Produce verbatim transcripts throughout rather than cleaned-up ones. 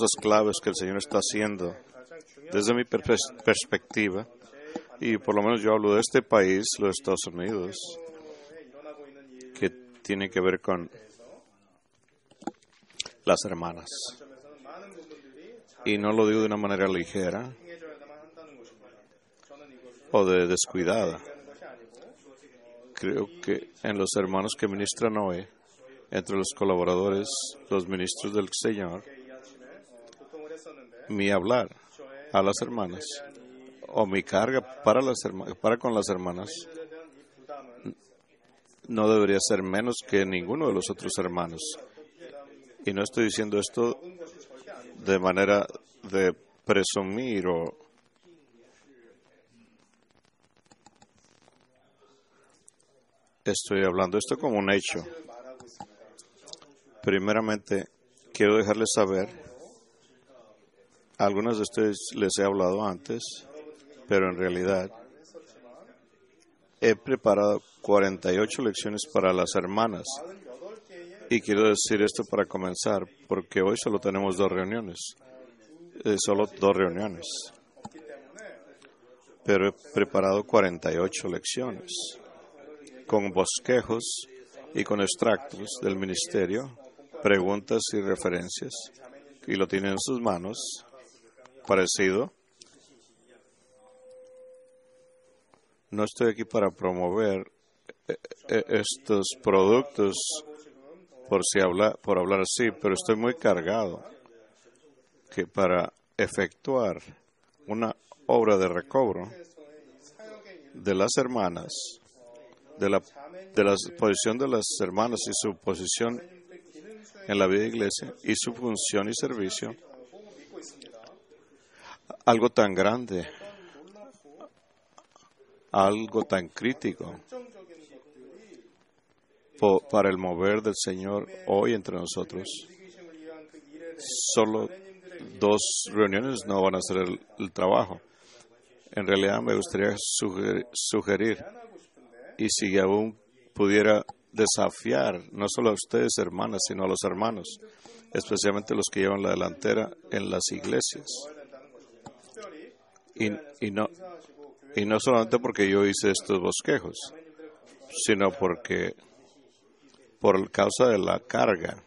cosas claves que el Señor está haciendo desde mi per- perspectiva, y por lo menos yo hablo de este país, los Estados Unidos, que tiene que ver con las hermanas. Y no lo digo de una manera ligera o de descuidada. Creo que en los hermanos que ministran hoy, entre los colaboradores, los ministros del Señor, mi hablar a las hermanas o mi carga para, las herma- para con las hermanas no debería ser menos que ninguno de los otros hermanos. Y no estoy diciendo esto de manera de presumir o estoy hablando esto como un hecho. Primeramente, quiero dejarles saber, a algunos de ustedes les he hablado antes, pero en realidad he preparado cuarenta y ocho lecciones para las hermanas. Y quiero decir esto para comenzar, porque hoy solo tenemos dos reuniones. Eh, solo dos reuniones. Pero he preparado cuarenta y ocho lecciones, con bosquejos y con extractos del ministerio, preguntas y referencias, y lo tienen en sus manos, parecido. No estoy aquí para promover eh, eh, estos productos por si habla, por hablar así, pero estoy muy cargado que para efectuar una obra de recobro de las hermanas, de la, de la posición de las hermanas y su posición en la vida de iglesia y su función y servicio, algo tan grande, algo tan crítico po, para el mover del Señor hoy entre nosotros. Solo dos reuniones no van a hacer el, el trabajo. En realidad me gustaría sugerir, sugerir, y si aún pudiera desafiar, no solo a ustedes, hermanas, sino a los hermanos, especialmente los que llevan la delantera en las iglesias. Y, y, no, y no solamente porque yo hice estos bosquejos, sino porque por causa de la carga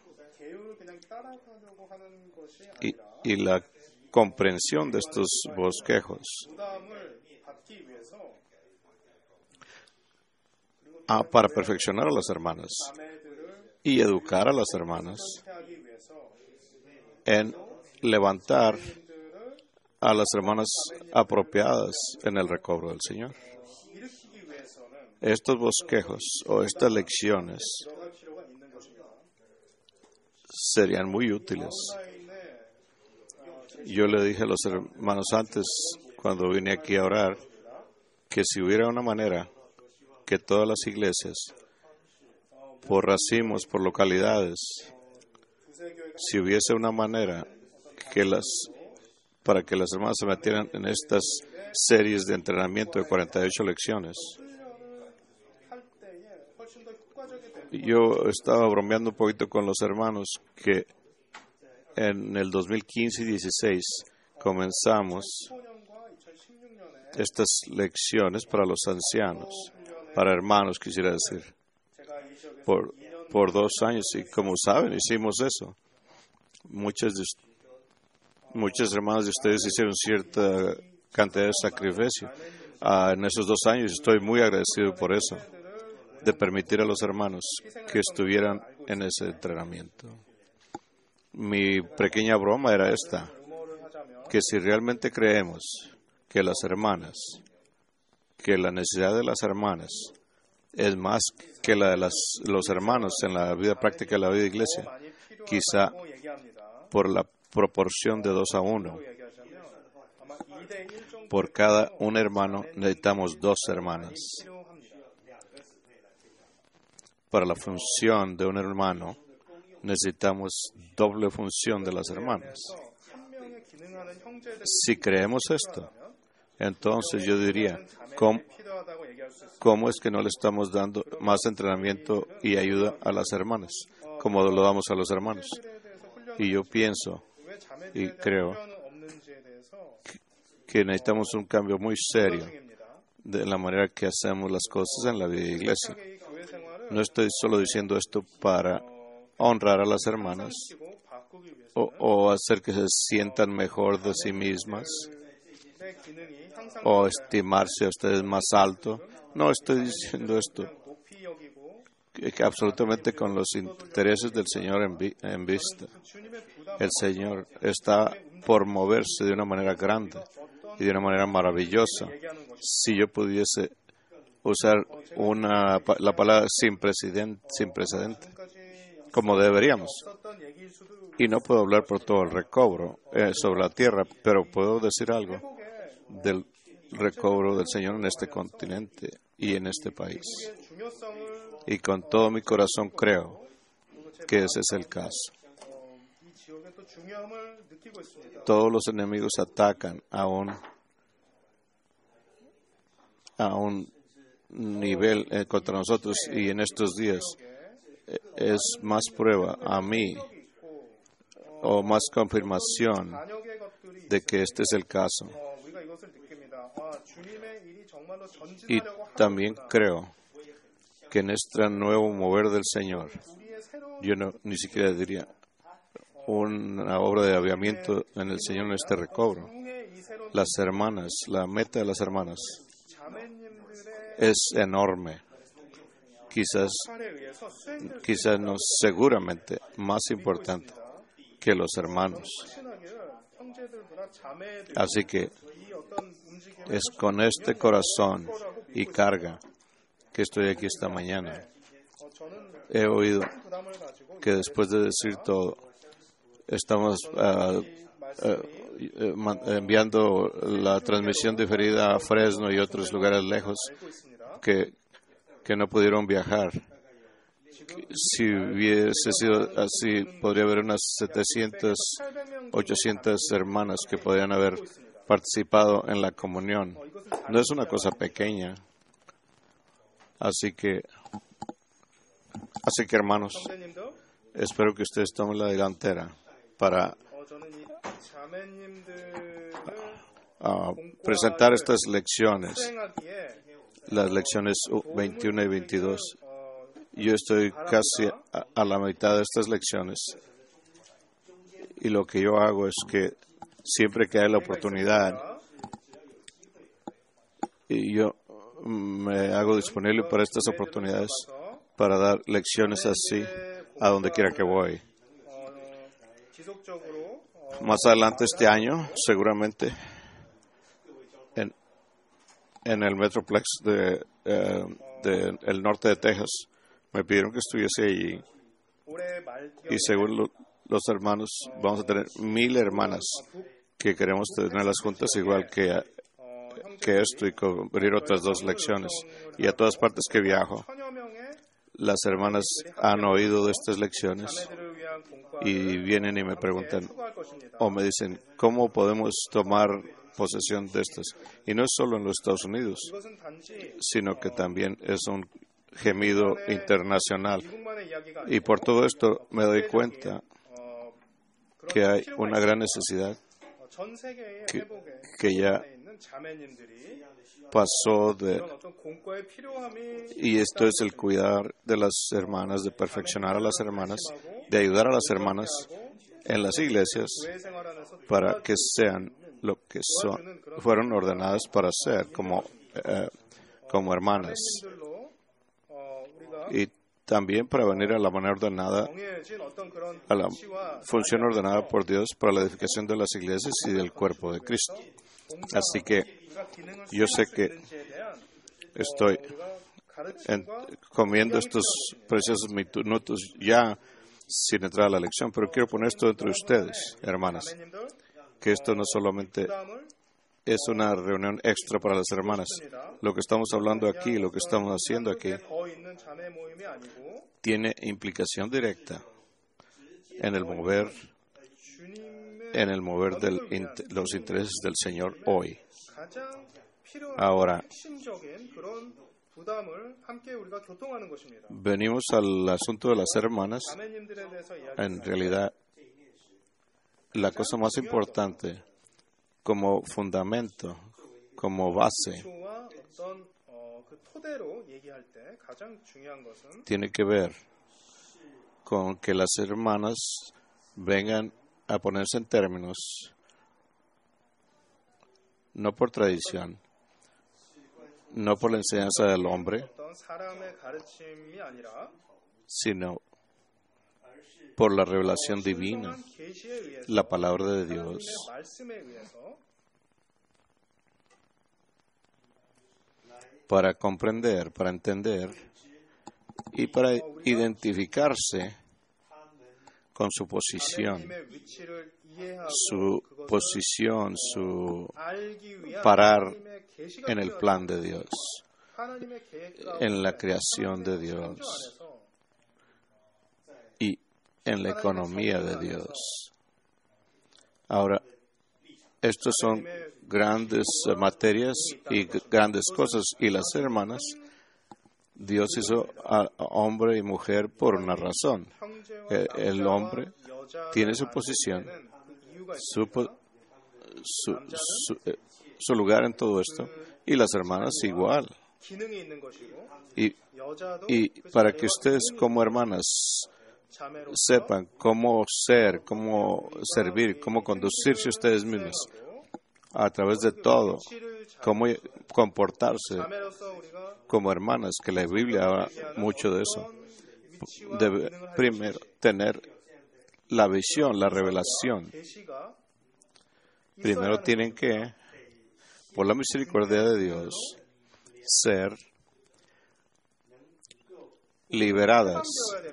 y, y la comprensión de estos bosquejos, ah, para perfeccionar a las hermanas y educar a las hermanas en levantar a las hermanas apropiadas en el recobro del Señor. Estos bosquejos o estas lecciones serían muy útiles. Yo le dije a los hermanos antes, cuando vine aquí a orar, que si hubiera una manera que todas las iglesias, por racimos, por localidades, si hubiese una manera que las, para que las hermanas se metieran en estas series de entrenamiento de cuarenta y ocho lecciones. Yo estaba bromeando un poquito con los hermanos que en el dos mil quince y dieciséis comenzamos estas lecciones para los ancianos, para hermanos, quisiera decir, por, por dos años. Y como saben, hicimos eso. Muchas, de, muchas hermanas de ustedes hicieron cierta cantidad de sacrificio. Ah, en esos dos años estoy muy agradecido por eso, de permitir a los hermanos que estuvieran en ese entrenamiento. Mi pequeña broma era esta, que si realmente creemos que las hermanas, que la necesidad de las hermanas es más que la de las, los hermanos en la vida práctica de la vida de iglesia, quizá por la proporción de dos a uno, por cada un hermano necesitamos dos hermanas. Para la función de un hermano necesitamos doble función de las hermanas. Si creemos esto, entonces yo diría, ¿cómo, ¿cómo es que no le estamos dando más entrenamiento y ayuda a las hermanas, como lo damos a los hermanos? Y yo pienso y creo que, que necesitamos un cambio muy serio de la manera que hacemos las cosas en la vida de iglesia. No estoy solo diciendo esto para honrar a las hermanas o, o hacer que se sientan mejor de sí mismas o estimarse a ustedes más alto. No estoy diciendo esto que, que absolutamente con los intereses del Señor en, vi, en vista. El Señor está por moverse de una manera grande y de una manera maravillosa. Si yo pudiese usar una, la palabra sin precedente, sin precedente, como deberíamos. Y no puedo hablar por todo el recobro eh, sobre la tierra, pero puedo decir algo del recobro del Señor en este continente y en este país. Y con todo mi corazón creo que ese es el caso. Todos los enemigos atacan a un, a un nivel eh, contra nosotros, y en estos días eh, es más prueba a mí o más confirmación de que este es el caso. Y también creo que en este nuevo mover del Señor, yo no, ni siquiera diría una obra de avivamiento en el Señor en este recobro. Las hermanas, la meta de las hermanas es enorme. Quizás, quizás no, seguramente más importante que los hermanos. Así que es con este corazón y carga que estoy aquí esta mañana. He oído que después de decir todo, estamos uh, uh, enviando la transmisión diferida a Fresno y otros lugares lejos que, que no pudieron viajar. Si hubiese sido así, podría haber unas setecientas, ochocientas hermanas que podrían haber participado en la comunión. No es una cosa pequeña. Así que, así que hermanos, espero que ustedes tomen la delantera para uh, presentar estas lecciones, las lecciones veintiuno y veintidós. Yo estoy casi a, a la mitad de estas lecciones, y lo que yo hago es que siempre que hay la oportunidad, y yo me hago disponible para estas oportunidades para dar lecciones así a donde quiera que voy. Más adelante este año, seguramente, en, en el Metroplex de, eh, de el norte de Texas, me pidieron que estuviese allí, y según lo, los hermanos, vamos a tener mil hermanas que queremos tenerlas juntas, igual que, que esto, y cubrir otras dos lecciones. Y a todas partes que viajo, las hermanas han oído de estas lecciones y vienen y me preguntan o me dicen, ¿cómo podemos tomar posesión de estas? Y no es solo en los Estados Unidos, sino que también es un gemido internacional. Y por todo esto me doy cuenta que hay una gran necesidad que, que ya pasó de, y esto es el cuidar de las hermanas, de perfeccionar a las hermanas, de ayudar a las hermanas en las iglesias para que sean lo que son, fueron ordenadas para ser como, eh, como hermanas, y también para venir a la manera ordenada, a la función ordenada por Dios para la edificación de las iglesias y del cuerpo de Cristo. Así que yo sé que estoy en, comiendo estos preciosos minutos ya sin entrar a la lección, pero quiero poner esto entre ustedes, hermanas, que esto no solamente es una reunión extra para las hermanas. Lo que estamos hablando aquí, lo que estamos haciendo aquí, tiene implicación directa en el mover, en el mover de los intereses del Señor hoy. Ahora, venimos al asunto de las hermanas. En realidad, la cosa más importante como fundamento, como base, tiene que ver con que las hermanas vengan a ponerse en términos, no por tradición, no por la enseñanza del hombre, sino por la revelación divina, la palabra de Dios, para comprender, para entender y para identificarse con su posición, su posición, su parar en el plan de Dios, en la creación de Dios y en la economía de Dios. Ahora, estos son grandes materias y grandes cosas, y las hermanas, Dios hizo a hombre y mujer por una razón. El hombre tiene su posición, su, su, su, su lugar en todo esto, y las hermanas igual. Y, y para que ustedes como hermanas sepan cómo ser, cómo servir, cómo conducirse ustedes mismas a través de todo, cómo comportarse como hermanas, que la Biblia habla mucho de eso. Debe primero tener la visión, la revelación. Primero tienen que, por la misericordia de Dios, ser liberadas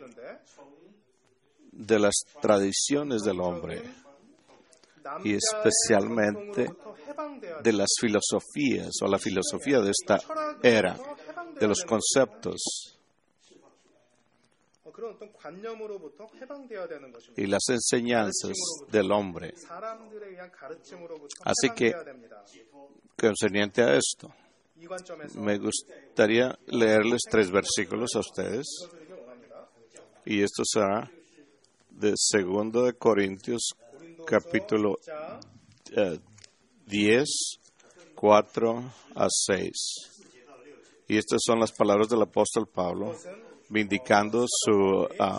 de las tradiciones del hombre y especialmente de las filosofías o la filosofía de esta era, de los conceptos y las enseñanzas del hombre. Así que, concerniente a esto, me gustaría leerles tres versículos a ustedes, y esto será de Segundo de Corintios, capítulo eh, diez, cuatro a seis. Y estas son las palabras del apóstol Pablo, vindicando su uh,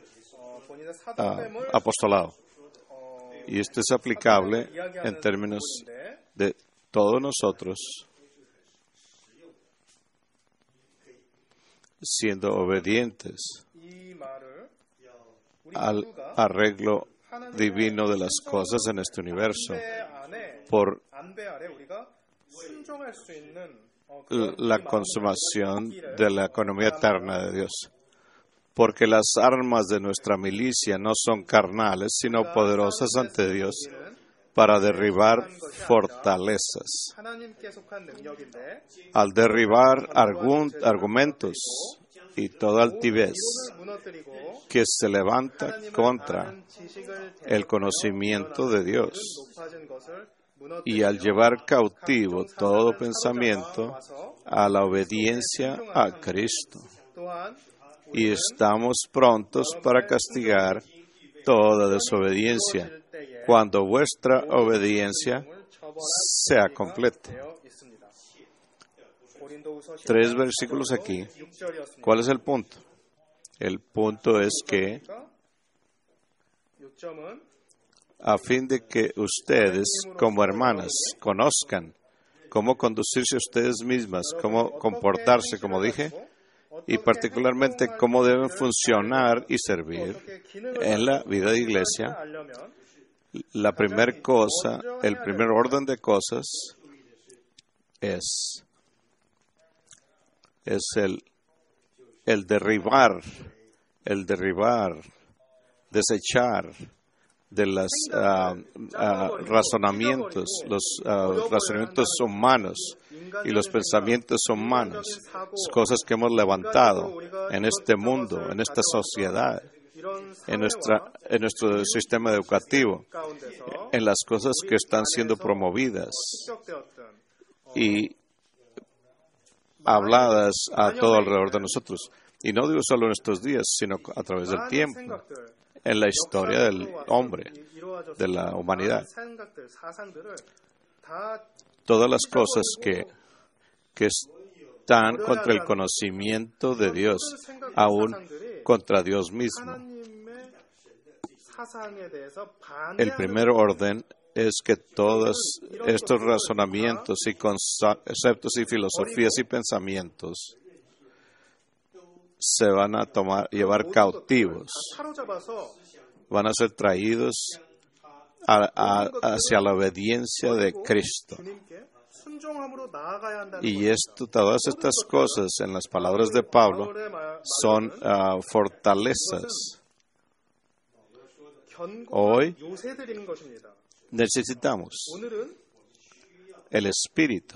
uh, apostolado. Y esto es aplicable en términos de todos nosotros siendo obedientes al arreglo divino de las cosas en este universo por la consumación de la economía eterna de Dios. Porque las armas de nuestra milicia no son carnales, sino poderosas ante Dios para derribar fortalezas. Al derribar argumentos y toda altivez que se levanta contra el conocimiento de Dios, y al llevar cautivo todo pensamiento a la obediencia a Cristo. Y estamos prontos para castigar toda desobediencia cuando vuestra obediencia sea completa. Tres versículos aquí. ¿Cuál es el punto? El punto es que a fin de que ustedes, como hermanas, conozcan cómo conducirse ustedes mismas, cómo comportarse, como dije, y particularmente cómo deben funcionar y servir en la vida de iglesia, la primera cosa, el primer orden de cosas es, es el, el derribar, el derribar, desechar de los uh, uh, razonamientos, los uh, razonamientos humanos y los pensamientos humanos, cosas que hemos levantado en este mundo, en esta sociedad, en, nuestra, en nuestro sistema educativo, en las cosas que están siendo promovidas y habladas a todo alrededor de nosotros. Y no digo solo en estos días, sino a través del tiempo. en la historia del hombre, de la humanidad. Todas las cosas que, que están contra el conocimiento de Dios, aún contra Dios mismo. El primer orden es que todos estos razonamientos y conceptos y filosofías y pensamientos se van a tomar, llevar cautivos, van a ser traídos a, a, hacia la obediencia de Cristo. Y esto, todas estas cosas, en las palabras de Pablo, son uh, fortalezas. Hoy necesitamos el Espíritu,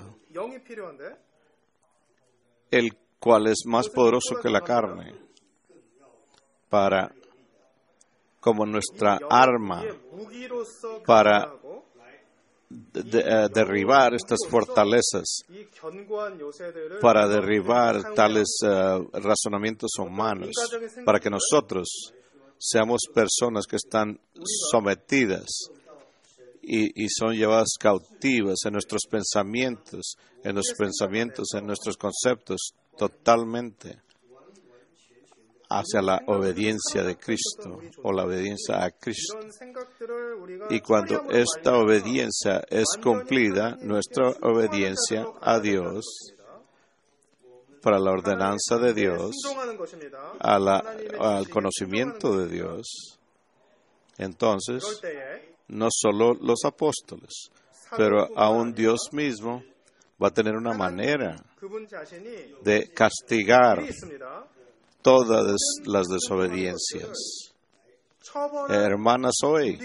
el cual es más poderoso que la carne, para, como nuestra arma, para de, uh, derribar estas fortalezas, para derribar tales uh, razonamientos humanos, para que nosotros seamos personas que están sometidas y, y son llevadas cautivas en nuestros pensamientos, en nuestros pensamientos, en nuestros conceptos, totalmente hacia la obediencia de Cristo o la obediencia a Cristo. Y cuando esta obediencia es cumplida, nuestra obediencia a Dios, para la ordenanza de Dios, a la, al conocimiento de Dios, entonces, no solo los apóstoles, pero aún Dios mismo va a tener una manera de castigar todas las desobediencias. Hermanas, hoy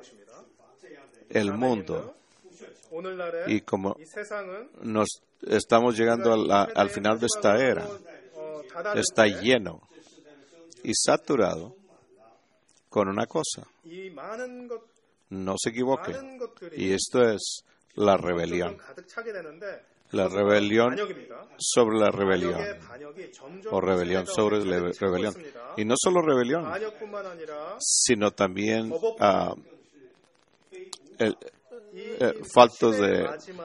el mundo, y como nos estamos llegando a la, al final de esta era, está lleno y saturado con una cosa. No se equivoque. Y esto es la rebelión. La rebelión sobre la rebelión. O rebelión sobre la rebelión. Y no solo rebelión, sino también uh, el, eh, faltos de...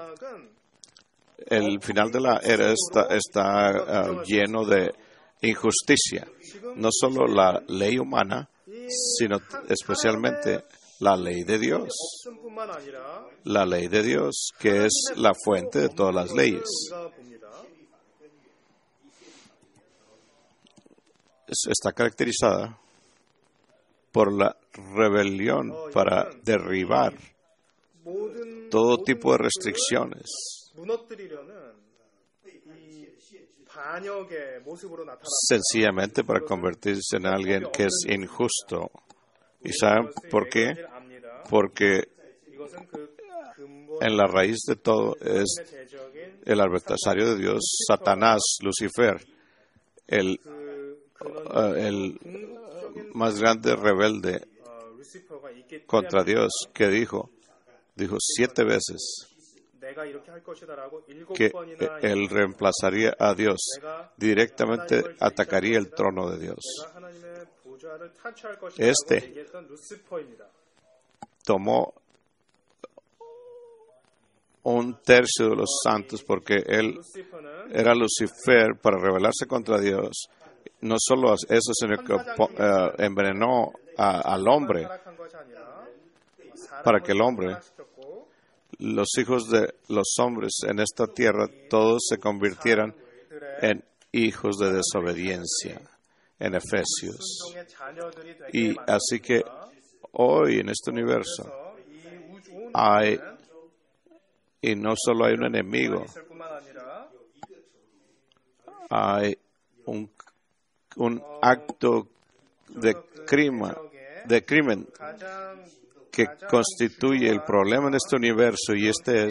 El final de la era está, está uh, lleno de injusticia. No solo la ley humana, sino especialmente la ley de Dios. La ley de Dios, que es la fuente de todas las leyes. Está caracterizada por la rebelión para derribar todo tipo de restricciones, sencillamente para convertirse en alguien que es injusto. ¿Y saben por qué? Porque en la raíz de todo es el adversario de Dios, Satanás, Lucifer, el, uh, el más grande rebelde contra Dios, que dijo, dijo siete veces que él reemplazaría a Dios, directamente atacaría el trono de Dios. Este tomó un tercio de los santos porque él era Lucifer para rebelarse contra Dios. No solo eso, sino que uh, envenenó a, al hombre para que el hombre, los hijos de los hombres en esta tierra, todos se convirtieran en hijos de desobediencia, en Efesios. Y así que hoy en este universo hay, y no solo hay un enemigo, hay un, un acto de crimen, de crimen que constituye el problema en este universo, y este es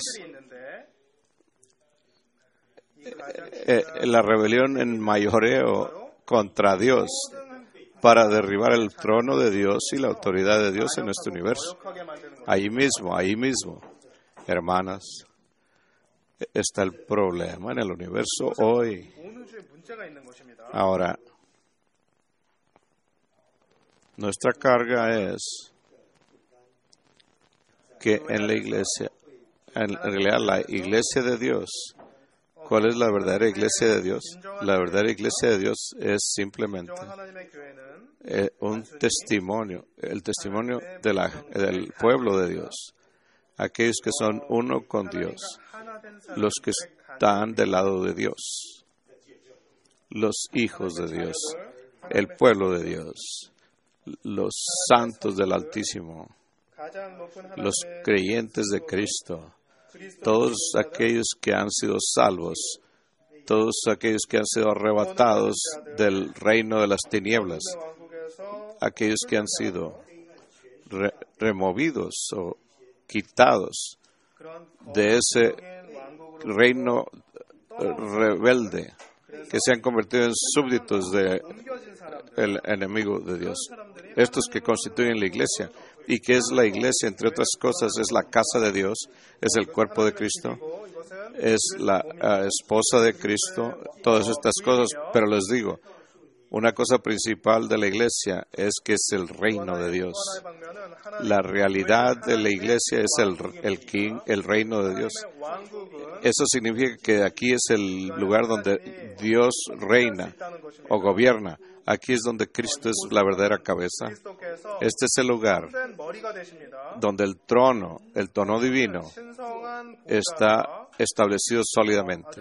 eh, la rebelión en mayoreo contra Dios para derribar el trono de Dios y la autoridad de Dios en este universo. Ahí mismo, ahí mismo, hermanas, está el problema en el universo hoy. Ahora, Nuestra carga es que en la iglesia, en realidad la iglesia de Dios, ¿cuál es la verdadera iglesia de Dios? La verdadera iglesia de Dios es simplemente eh, un testimonio, el testimonio de la, del pueblo de Dios, aquellos que son uno con Dios, los que están del lado de Dios, los hijos de Dios, el pueblo de Dios, los santos del Altísimo, los creyentes de Cristo, todos aquellos que han sido salvos, todos aquellos que han sido arrebatados del reino de las tinieblas, aquellos que han sido re- removidos o quitados de ese reino rebelde, que se han convertido en súbditos del enemigo de Dios. Estos que constituyen la iglesia, y que es la iglesia, entre otras cosas, es la casa de Dios, es el cuerpo de Cristo, es la uh, esposa de Cristo, todas estas cosas, pero les digo, una cosa principal de la iglesia es que es el reino de Dios. La realidad de la iglesia es el, el, king, el reino de Dios. Eso significa que aquí es el lugar donde Dios reina o gobierna. Aquí es donde Cristo es la verdadera cabeza. Este es el lugar donde el trono, el trono divino, está establecido sólidamente.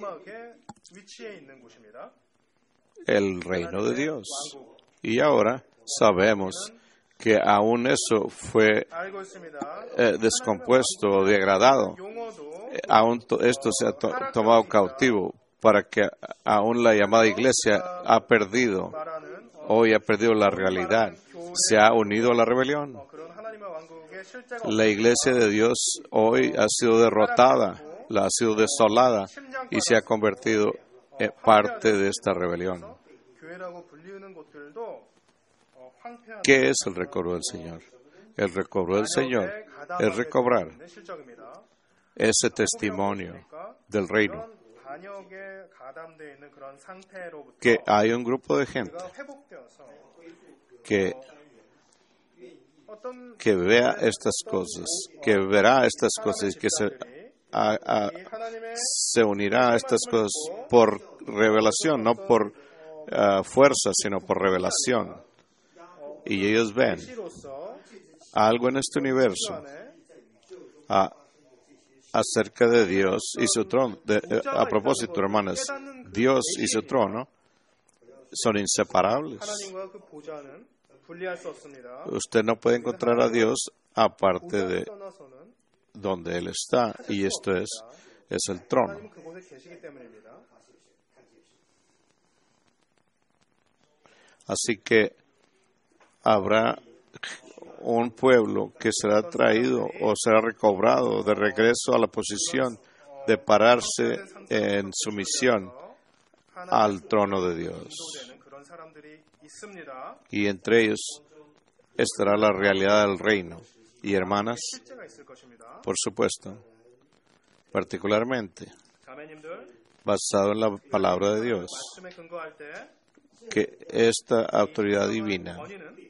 El reino de Dios. Y ahora sabemos que aún eso fue eh, descompuesto o degradado. Eh, aún to- esto se ha to- tomado cautivo para que aún la llamada iglesia ha perdido, hoy ha perdido la realidad, se ha unido a la rebelión. La iglesia de Dios hoy ha sido derrotada, la ha sido desolada y se ha convertido en parte de esta rebelión. ¿Qué es el recobro del Señor? El recobro del Señor es recobrar ese testimonio del reino, que hay un grupo de gente que, que vea estas cosas, que verá estas cosas y que se, a, a, se unirá a estas cosas por revelación, no por uh, fuerza, sino por revelación. Y ellos ven algo en este universo a, acerca de Dios y su trono. De, eh, a propósito, hermanas, Dios y su trono son inseparables. Usted no puede encontrar a Dios aparte de donde Él está, y esto es, es el trono. Así que habrá un pueblo que será traído o será recobrado de regreso a la posición de pararse en sumisión al trono de Dios. Y entre ellos estará la realidad del reino. Y hermanas, por supuesto, particularmente basado en la palabra de Dios, que esta autoridad divina,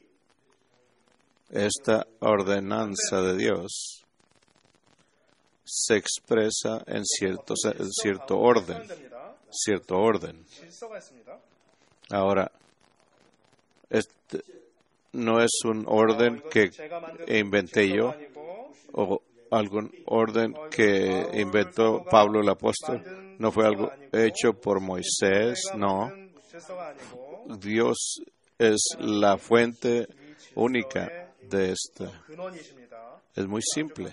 esta ordenanza de Dios, se expresa en cierto, en cierto orden, cierto orden. Ahora, este no es un orden que inventé yo o algún orden que inventó Pablo el apóstol. No fue algo hecho por Moisés, no. Dios es la fuente única de esto. Es muy simple.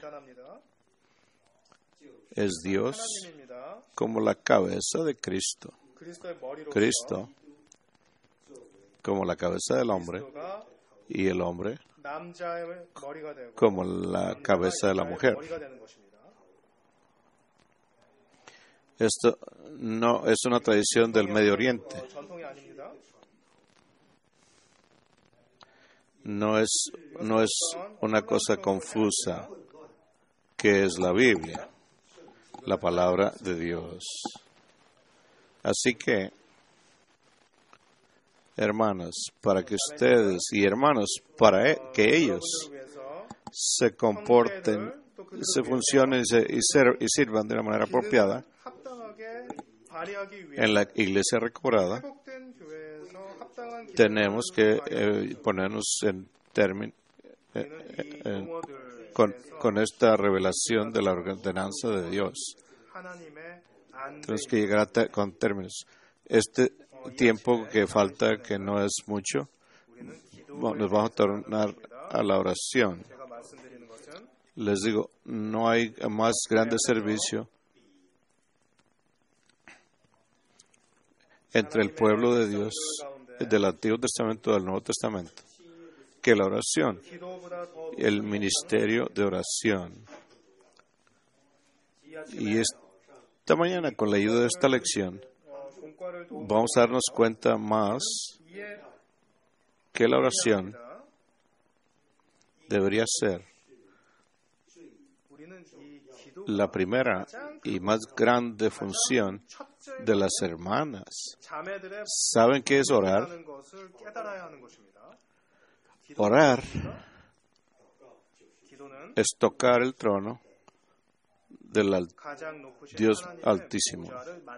Es Dios como la cabeza de Cristo. Cristo como la cabeza del hombre y el hombre como la cabeza de la mujer. Esto no es una tradición del Medio Oriente. No es, no es una cosa confusa que es la Biblia, la palabra de Dios. Así que hermanas, para que ustedes y hermanos, para e- que ellos se comporten, se funcionen y, se, y, ser, y sirvan de una manera apropiada en la iglesia recobrada. Tenemos que eh, ponernos en términos eh, eh, con, con esta revelación de la ordenanza de Dios. Tenemos que llegar a te- con términos. Este tiempo que falta, que no es mucho, nos vamos a tornar a la oración. Les digo, no hay más grande servicio entre el pueblo de Dios del Antiguo Testamento y del Nuevo Testamento que la oración, el ministerio de oración. Y esta mañana, con la ayuda de esta lección, vamos a darnos cuenta más que la oración debería ser la primera y más grande función de las hermanas. ¿Saben qué es orar? Orar es tocar el trono del al- Dios Altísimo.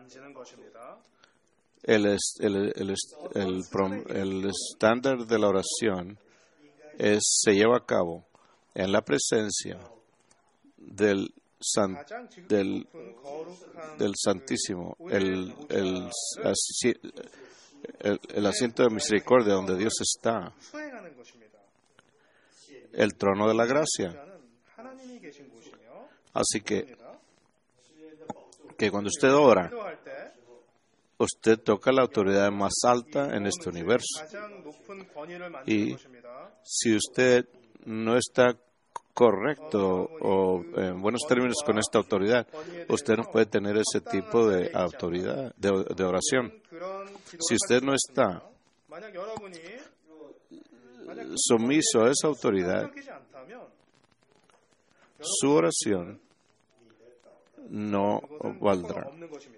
El, es- el, el, es- el prom- el estándar de la oración es, se lleva a cabo en la presencia del, san- del, del Santísimo, el, el, asi- el, el asiento de misericordia donde Dios está, el trono de la gracia. Así que, que cuando usted ora, usted toca la autoridad más alta en este universo. Y si usted no está correcto o en buenos términos con esta autoridad, usted no puede tener ese tipo de autoridad, de, de oración. Si usted no está sumiso a esa autoridad, su oración no valdrá.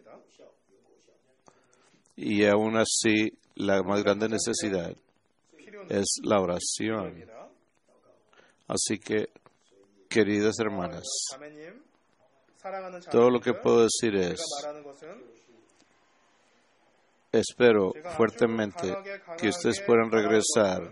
Y aún así, la más grande necesidad es la oración. Así que, queridas hermanas, todo lo que puedo decir es, espero fuertemente que ustedes puedan regresar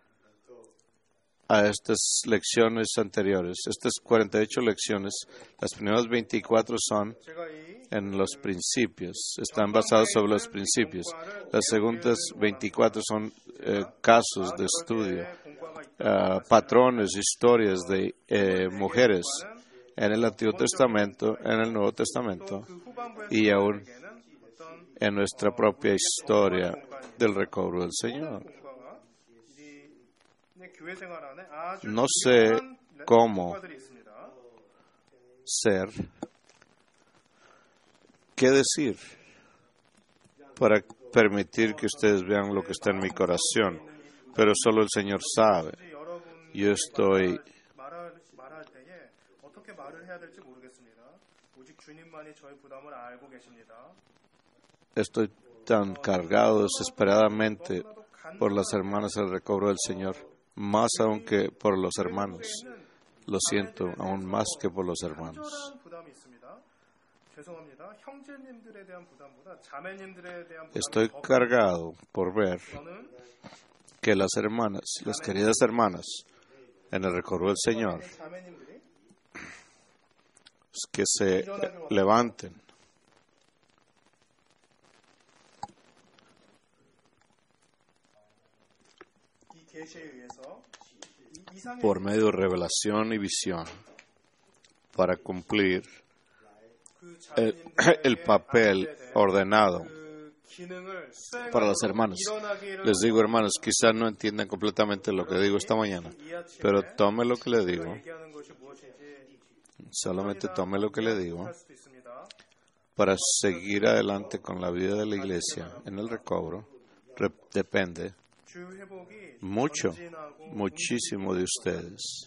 a estas lecciones anteriores, estas cuarenta y ocho lecciones. Las primeras veinticuatro son en los principios, están basadas sobre los principios. Las segundas veinticuatro son eh, casos de estudio, uh, patrones, historias de eh, mujeres en el Antiguo Testamento, en el Nuevo Testamento y aún en nuestra propia historia del recobro del Señor. No sé cómo ser, qué decir para permitir que ustedes vean lo que está en mi corazón, pero solo el Señor sabe. Yo estoy estoy tan cargado desesperadamente por las hermanas del recobro del Señor, más aún que por los hermanos. Lo siento, aún más que por los hermanos. Estoy cargado por ver que las hermanas, las queridas hermanas, en el recobro del Señor, que se levanten por medio de revelación y visión para cumplir el, el papel ordenado para las hermanas. Les digo, hermanos, quizás no entiendan completamente lo que digo esta mañana, pero tome lo que le digo, solamente tome lo que le digo para seguir adelante con la vida de la iglesia en el recobro. Re- depende mucho, muchísimo de ustedes.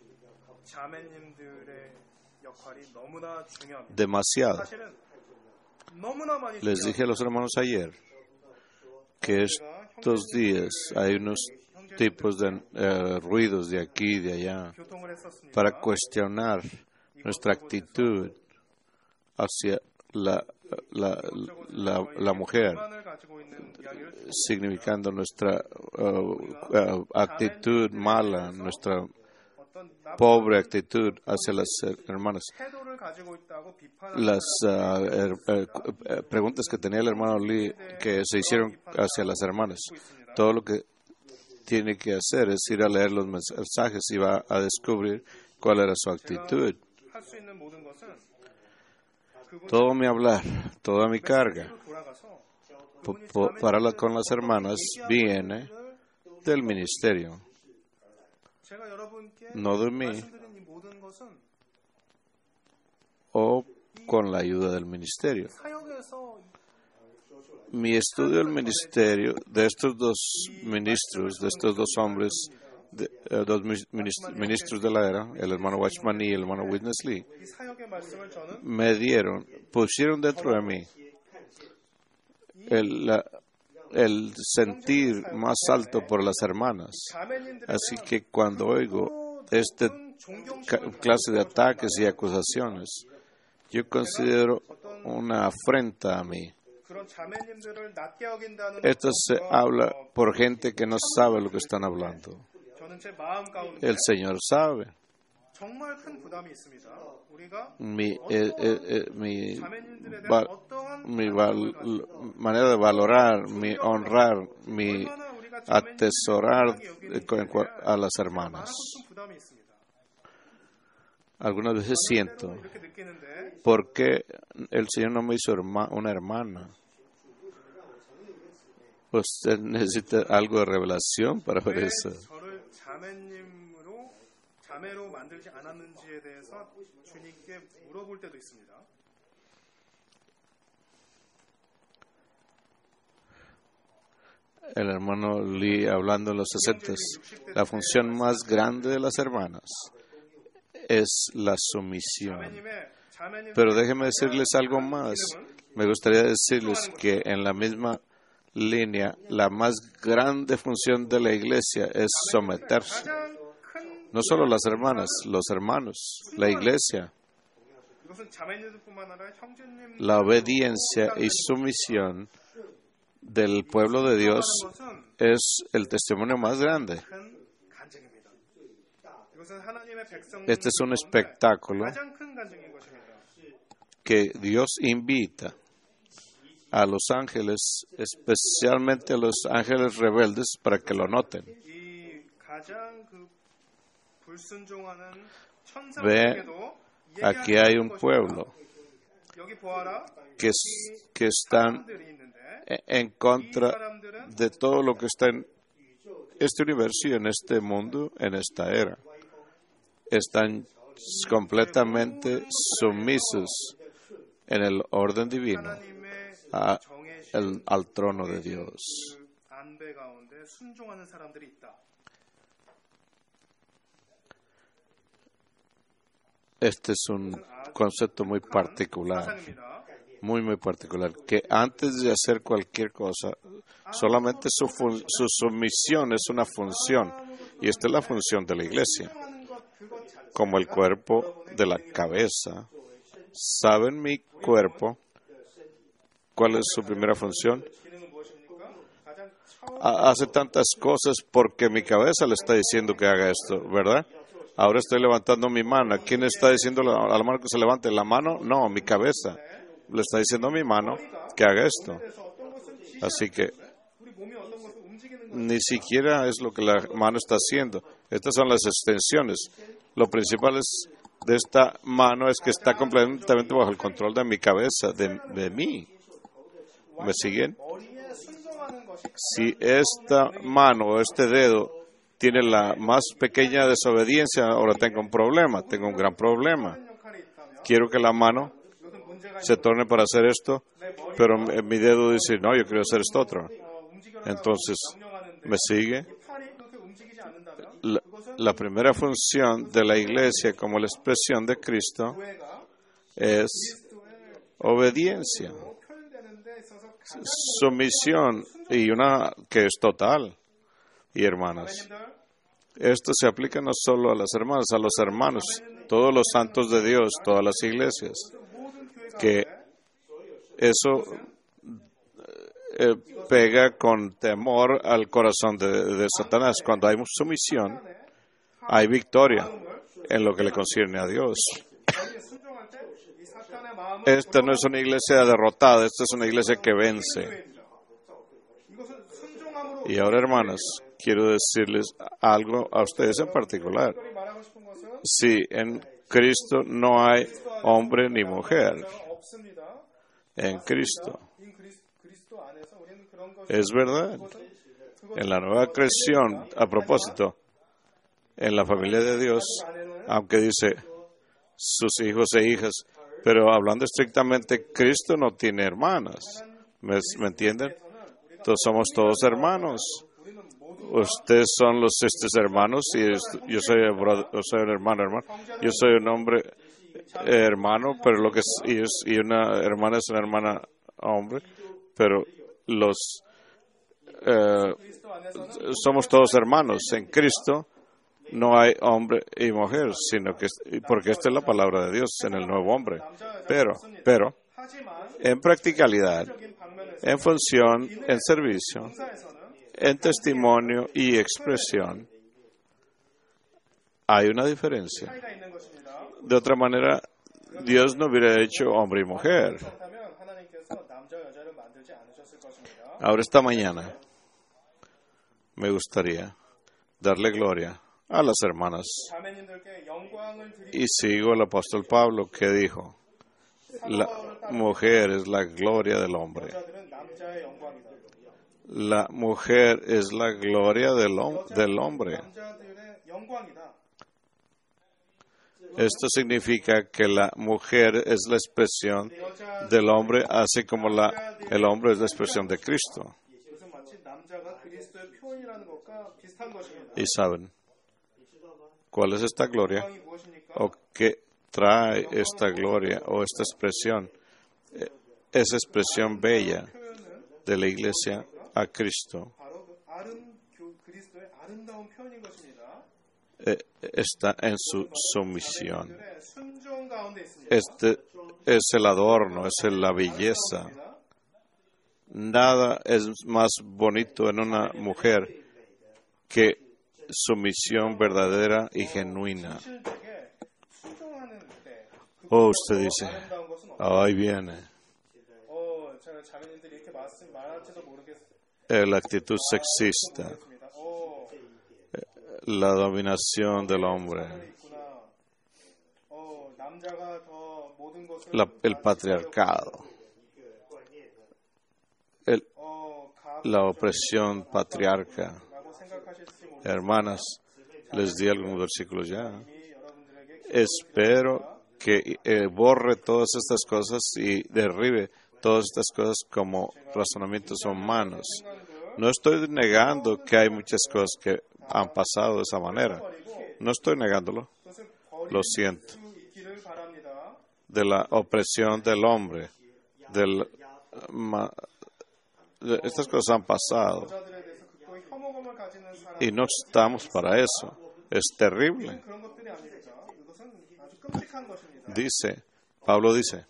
Demasiado. Les dije a los hermanos ayer que es estos días hay unos tipos de eh, ruidos de aquí y de allá para cuestionar nuestra actitud hacia la, la, la, la mujer, significando nuestra uh, uh, actitud mala, nuestra pobre actitud hacia las hermanas. Las uh, er, er, er, preguntas que tenía el hermano Lee que se hicieron hacia las hermanas. Todo lo que tiene que hacer es ir a leer los mensajes y va a descubrir cuál era su actitud. Todo mi hablar, toda mi carga po, po, para la, con las hermanas viene del ministerio, no de mí, o con la ayuda del ministerio. Mi estudio del ministerio de estos dos ministros, de estos dos hombres, de, uh, dos ministros de la era, el hermano Watchman y el hermano Witness Lee, me dieron, pusieron dentro de mí el, la, el sentir más alto por las hermanas. Así que cuando oigo esta clase de ataques y acusaciones, yo considero una afrenta a mí. Esto se habla por gente que no sabe lo que están hablando. El Señor sabe. Mi, eh, eh, eh, mi, va, mi val, manera de valorar, mi honrar, mi atesorar a las hermanas. Algunas veces siento, ¿por qué el Señor no me hizo herma, una hermana? Usted necesita algo de revelación para ver eso. El hermano Lee hablando en los sesentas, la función más grande de las hermanas es la sumisión. Pero déjenme decirles algo más. Me gustaría decirles que en la misma línea, la más grande función de la iglesia es someterse. No solo las hermanas, los hermanos, la iglesia. La obediencia y sumisión del pueblo de Dios es el testimonio más grande. Este es un espectáculo que Dios invita a los ángeles, especialmente a los ángeles rebeldes, para que lo noten. Ve, aquí hay un pueblo que, que están en contra de todo lo que está en este universo y en este mundo, en esta era. Están completamente sumisos en el orden divino a el, al trono de Dios. Este es un concepto muy particular, muy, muy particular, que antes de hacer cualquier cosa, solamente su, fun- su sumisión es una función, y esta es la función de la iglesia. Como el cuerpo de la cabeza, ¿saben mi cuerpo cuál es su primera función? Hace tantas cosas porque mi cabeza le está diciendo que haga esto, ¿verdad? Ahora estoy levantando mi mano. ¿Quién está diciendo a la mano que se levante? ¿La mano? No, mi cabeza. Le está diciendo a mi mano que haga esto. Así que ni siquiera es lo que la mano está haciendo. Estas son las extensiones. Lo principal es de esta mano es que está completamente bajo el control de mi cabeza, de, de mí. ¿Me siguen? Si esta mano o este dedo tiene la más pequeña desobediencia, ahora tengo un problema, tengo un gran problema. Quiero que la mano se torne para hacer esto, pero mi dedo dice, no, yo quiero hacer esto otro. Entonces, ¿me sigue? La, la primera función de la iglesia como la expresión de Cristo es obediencia. sumisión y una que es total. Y hermanas, esto se aplica no solo a las hermanas, a los hermanos, todos los santos de Dios, todas las iglesias, que eso eh, pega con temor al corazón de, de Satanás. Cuando hay sumisión, hay victoria en lo que le concierne a Dios. Esta no es una iglesia derrotada, esta es una iglesia que vence. Y ahora, hermanas, quiero decirles algo a ustedes en particular. Si en Cristo no hay hombre ni mujer, en Cristo. Es verdad. En la nueva creación, a propósito, en la familia de Dios, aunque dice sus hijos e hijas, pero hablando estrictamente, Cristo no tiene hermanas. ¿Me, ¿me entienden? Todos somos todos hermanos. Ustedes son los estos hermanos y yo soy, yo soy un hermano, hermano. Yo soy un hombre eh, hermano, pero lo que es, y, es, y una hermana es una hermana hombre, pero los eh, somos todos hermanos. En Cristo no hay hombre y mujer, sino que porque esta es la palabra de Dios en el nuevo hombre. Pero, pero, en practicalidad, en función, en servicio, en testimonio y expresión, hay una diferencia. De otra manera, Dios no hubiera hecho hombre y mujer. Ahora, esta mañana, me gustaría darle gloria a las hermanas. Y sigo al apóstol Pablo, que dijo, la mujer es la gloria del hombre. La mujer es la gloria del, del hombre. Esto significa que la mujer es la expresión del hombre, así como la, el hombre es la expresión de Cristo. Y saben, ¿cuál es esta gloria? ¿O qué trae esta gloria o esta expresión? Esa expresión bella de la iglesia a Cristo está en su sumisión. Este es el adorno, es la belleza. Nada es más bonito en una mujer que sumisión verdadera y genuina. Oh, usted dice, ahí viene la actitud sexista, la dominación del hombre, la, el patriarcado, el, la opresión patriarca. Hermanas, les di algunos versículos ya. Espero que eh, borre todas estas cosas y derribe todas estas cosas como razonamientos humanos. No estoy negando que hay muchas cosas que han pasado de esa manera. No estoy negándolo. Lo siento. De la opresión del hombre. Del, ma, de, estas cosas han pasado. Y no estamos para eso. Es terrible. Dice, Pablo dice,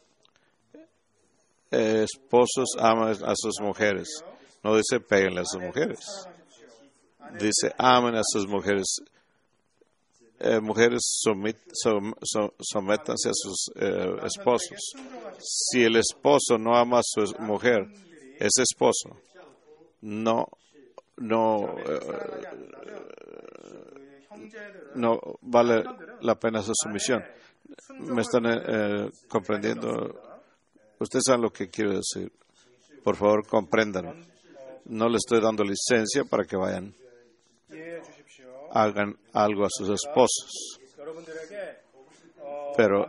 eh, esposos aman a sus mujeres. No dice péguenle a sus mujeres. Dice amen a sus mujeres. Eh, mujeres somit, som, som, sométanse a sus eh, esposos. Si el esposo no ama a su mujer, ese esposo no no eh, no vale la pena su sumisión. ¿Me están eh, comprendiendo? Ustedes saben lo que quiero decir. Por favor, comprendan. No le estoy dando licencia para que vayan, hagan algo a sus esposos. Pero,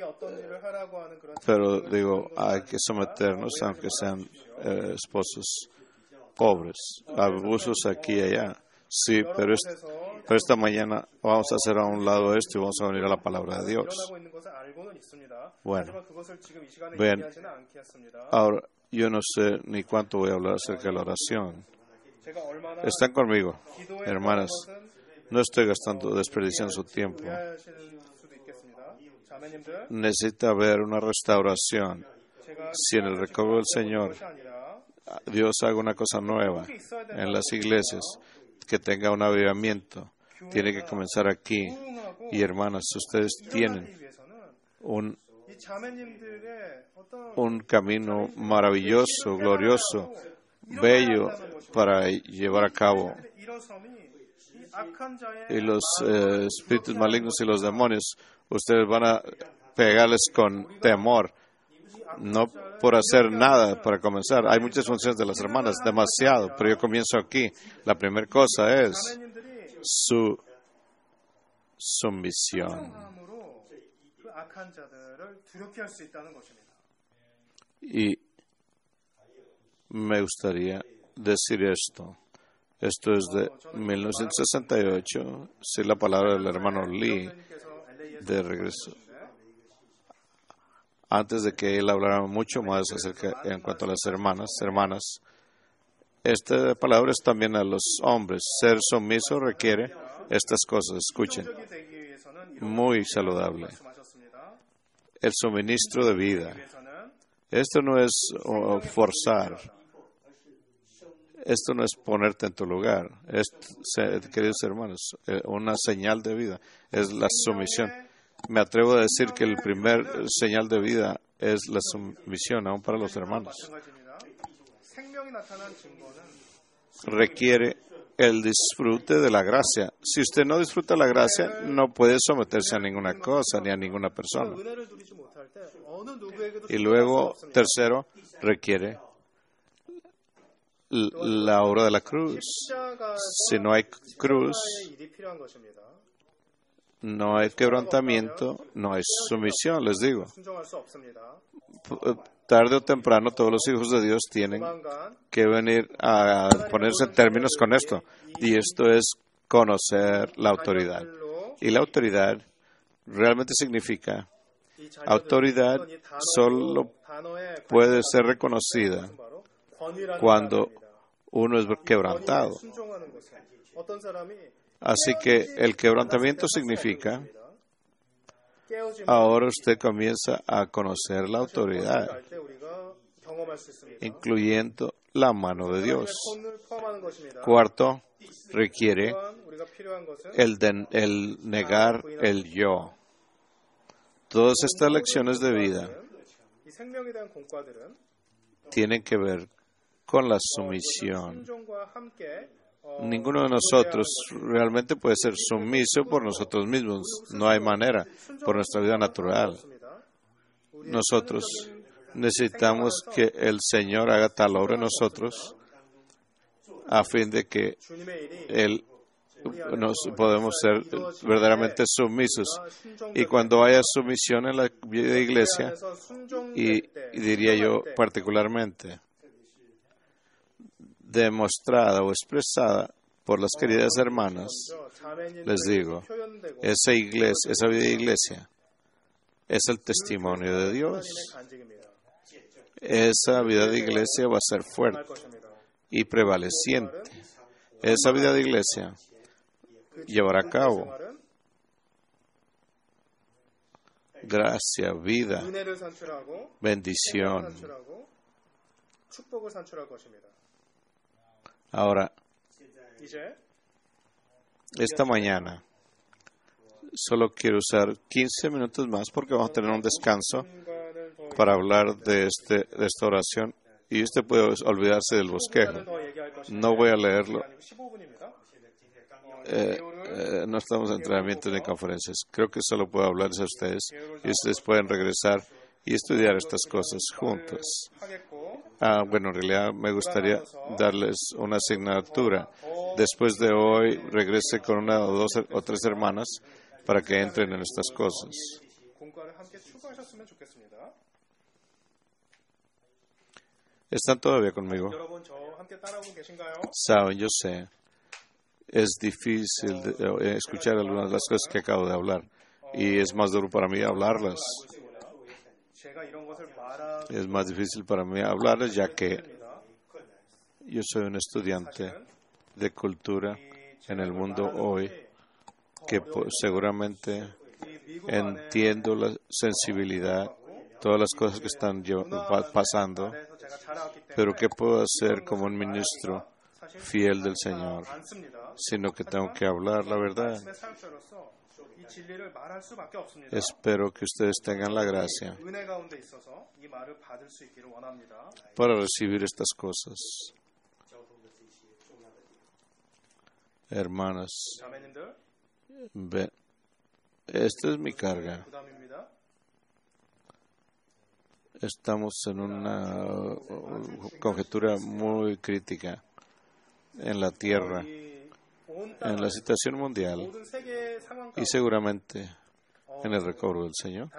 pero digo, hay que someternos, aunque sean eh, esposos pobres. Abusos aquí y allá. Sí, pero, es, pero esta mañana vamos a hacer a un lado esto y vamos a venir a la palabra de Dios. Bueno, ven, ahora yo no sé ni cuánto voy a hablar acerca de la oración. Están conmigo, hermanas. No estoy gastando, desperdiciando su tiempo. Necesita haber una restauración. Si en el recobro del Señor Dios haga una cosa nueva en las iglesias, que tenga un avivamiento, tiene que comenzar aquí. Y hermanas, ustedes tienen un, un camino maravilloso, glorioso, bello para llevar a cabo. Y los eh, espíritus malignos y los demonios, ustedes van a pegarles con temor, no por hacer nada para comenzar. Hay muchas funciones de las hermanas, demasiado, pero yo comienzo aquí. La primera cosa es su sumisión. Y me gustaría decir esto. Esto es de mil novecientos sesenta y ocho, si la palabra del hermano Lee, de regreso. Antes de que él hablara mucho más acerca en cuanto a las hermanas, hermanas, esta palabra es también a los hombres. Ser sumiso requiere estas cosas. Escuchen, muy saludable. El suministro de vida. Esto no es uh, forzar. Esto no es ponerte en tu lugar. Es, queridos hermanos, una señal de vida es la sumisión. Me atrevo a decir que el primer señal de vida es la sumisión, aún para los hermanos. Requiere el disfrute de la gracia. Si usted no disfruta la gracia, no puede someterse a ninguna cosa ni a ninguna persona. Y luego, tercero, requiere la obra de la cruz. Si no hay cruz, no hay quebrantamiento, no hay sumisión, les digo. Tarde o temprano todos los hijos de Dios tienen que venir a ponerse en términos con esto. Y esto es conocer la autoridad. Y la autoridad realmente significa, autoridad solo puede ser reconocida cuando uno es quebrantado. Así que el quebrantamiento significa, ahora usted comienza a conocer la autoridad, incluyendo la mano de Dios. Cuarto, requiere el, de, el negar el yo. Todas estas lecciones de vida tienen que ver con la sumisión. Ninguno de nosotros realmente puede ser sumiso por nosotros mismos. No hay manera, por nuestra vida natural. Nosotros necesitamos que el Señor haga tal obra en nosotros a fin de que Él nos podemos ser verdaderamente sumisos. Y cuando haya sumisión en la vida de iglesia, y, y diría yo particularmente, demostrada o expresada por las queridas hermanas, les digo, esa iglesia, esa vida de iglesia es el testimonio de Dios. Esa vida de iglesia va a ser fuerte y prevaleciente. Esa vida de iglesia llevará a cabo gracia, vida, bendición. Ahora, esta mañana solo quiero usar quince minutos más porque vamos a tener un descanso para hablar de, este, de esta oración y usted puede olvidarse del bosquejo. No voy a leerlo. Eh, eh, no estamos en entrenamientos ni conferencias. Creo que solo puedo hablarles a ustedes y ustedes pueden regresar y estudiar estas cosas juntos. Ah, bueno, en realidad me gustaría darles una asignatura. Después de hoy regrese con una o dos o tres hermanas para que entren en estas cosas. ¿Están todavía conmigo? Saben, yo sé, es difícil de, eh, escuchar algunas de las cosas que acabo de hablar. y es más duro para mí hablarlas. Es más difícil para mí hablarles, ya que yo soy un estudiante de cultura en el mundo hoy, que seguramente entiendo la sensibilidad, todas las cosas que están pasando, pero ¿qué puedo hacer como un ministro fiel del Señor? Sino que tengo que hablar la verdad. Espero que ustedes tengan la gracia para recibir estas cosas. Hermanas, ve, esta es mi carga. Estamos en una conjetura muy crítica en la tierra, en la situación mundial y seguramente en el recobro del Señor.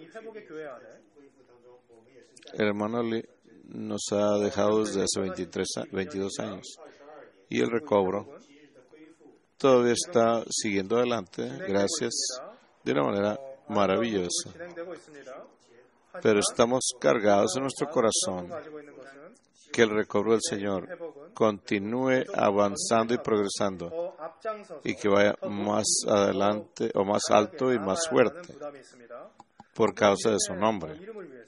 El hermano Lee nos ha dejado desde hace veintitrés, veintidós años y el recobro todavía está siguiendo adelante, gracias, de una manera maravillosa. Pero estamos cargados en nuestro corazón que el recobro del Señor continúe avanzando y progresando y que vaya más adelante o más alto y más fuerte por causa de su nombre.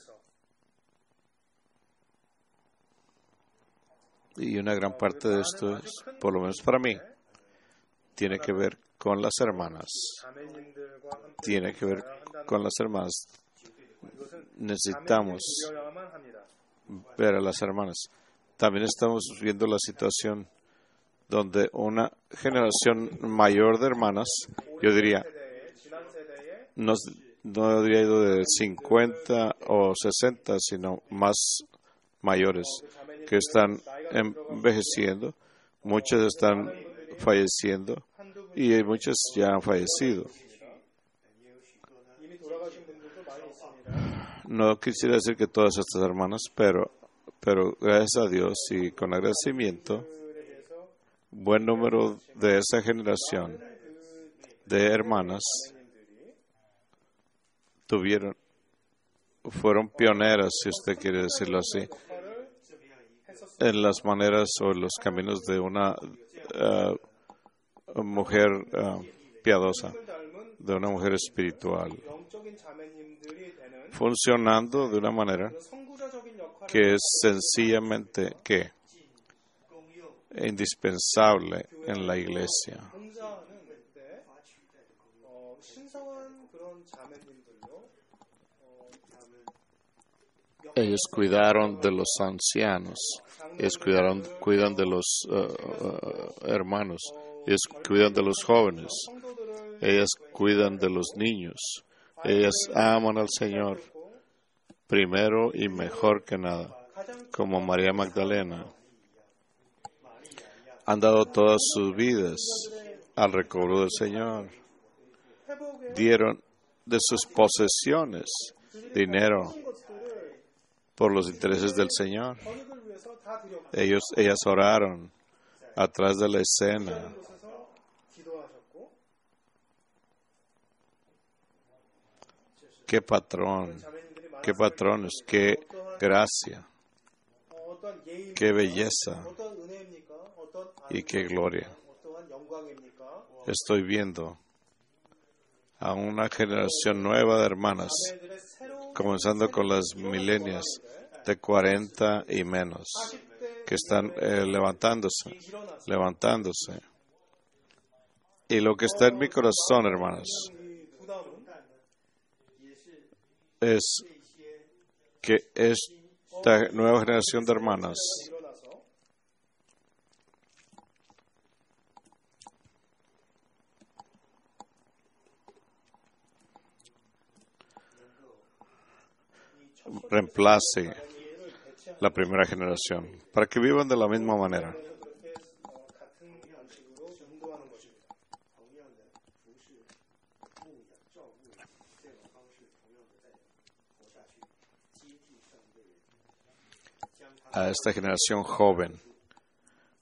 Y una gran parte de esto, es, por lo menos para mí, tiene que ver con las hermanas. Tiene que ver con las hermanas. Necesitamos ver a las hermanas. También estamos viendo la situación donde una generación mayor de hermanas, yo diría, no, no habría ido de cincuenta o sesenta, sino más mayores, que están envejeciendo, muchas están falleciendo y muchas ya han fallecido. No quisiera decir que todas estas hermanas, pero, pero gracias a Dios y con agradecimiento, buen número de esa generación de hermanas tuvieron, fueron pioneras, si usted quiere decirlo así, en las maneras o los caminos de una uh, mujer uh, piadosa, de una mujer espiritual, funcionando de una manera que es sencillamente que indispensable en la iglesia. Ellos cuidaron de los ancianos, ellos cuidaron, cuidan de los uh, uh, hermanos, ellos cuidan de los jóvenes, ellas cuidan de los niños, ellas aman al Señor primero y mejor que nada, como María Magdalena. Han dado todas sus vidas al recobro del Señor. Dieron de sus posesiones dinero por los intereses del Señor. Ellos, ellas oraron atrás de la escena. Qué patrón, qué patrones, qué gracia, qué belleza y qué gloria. Estoy viendo a una generación nueva de hermanas, comenzando con las milenias de cuarenta y menos, que están eh, levantándose, levantándose. Y lo que está en mi corazón, hermanas, es que esta nueva generación de hermanas reemplace la primera generación, para que vivan de la misma manera. A esta generación joven,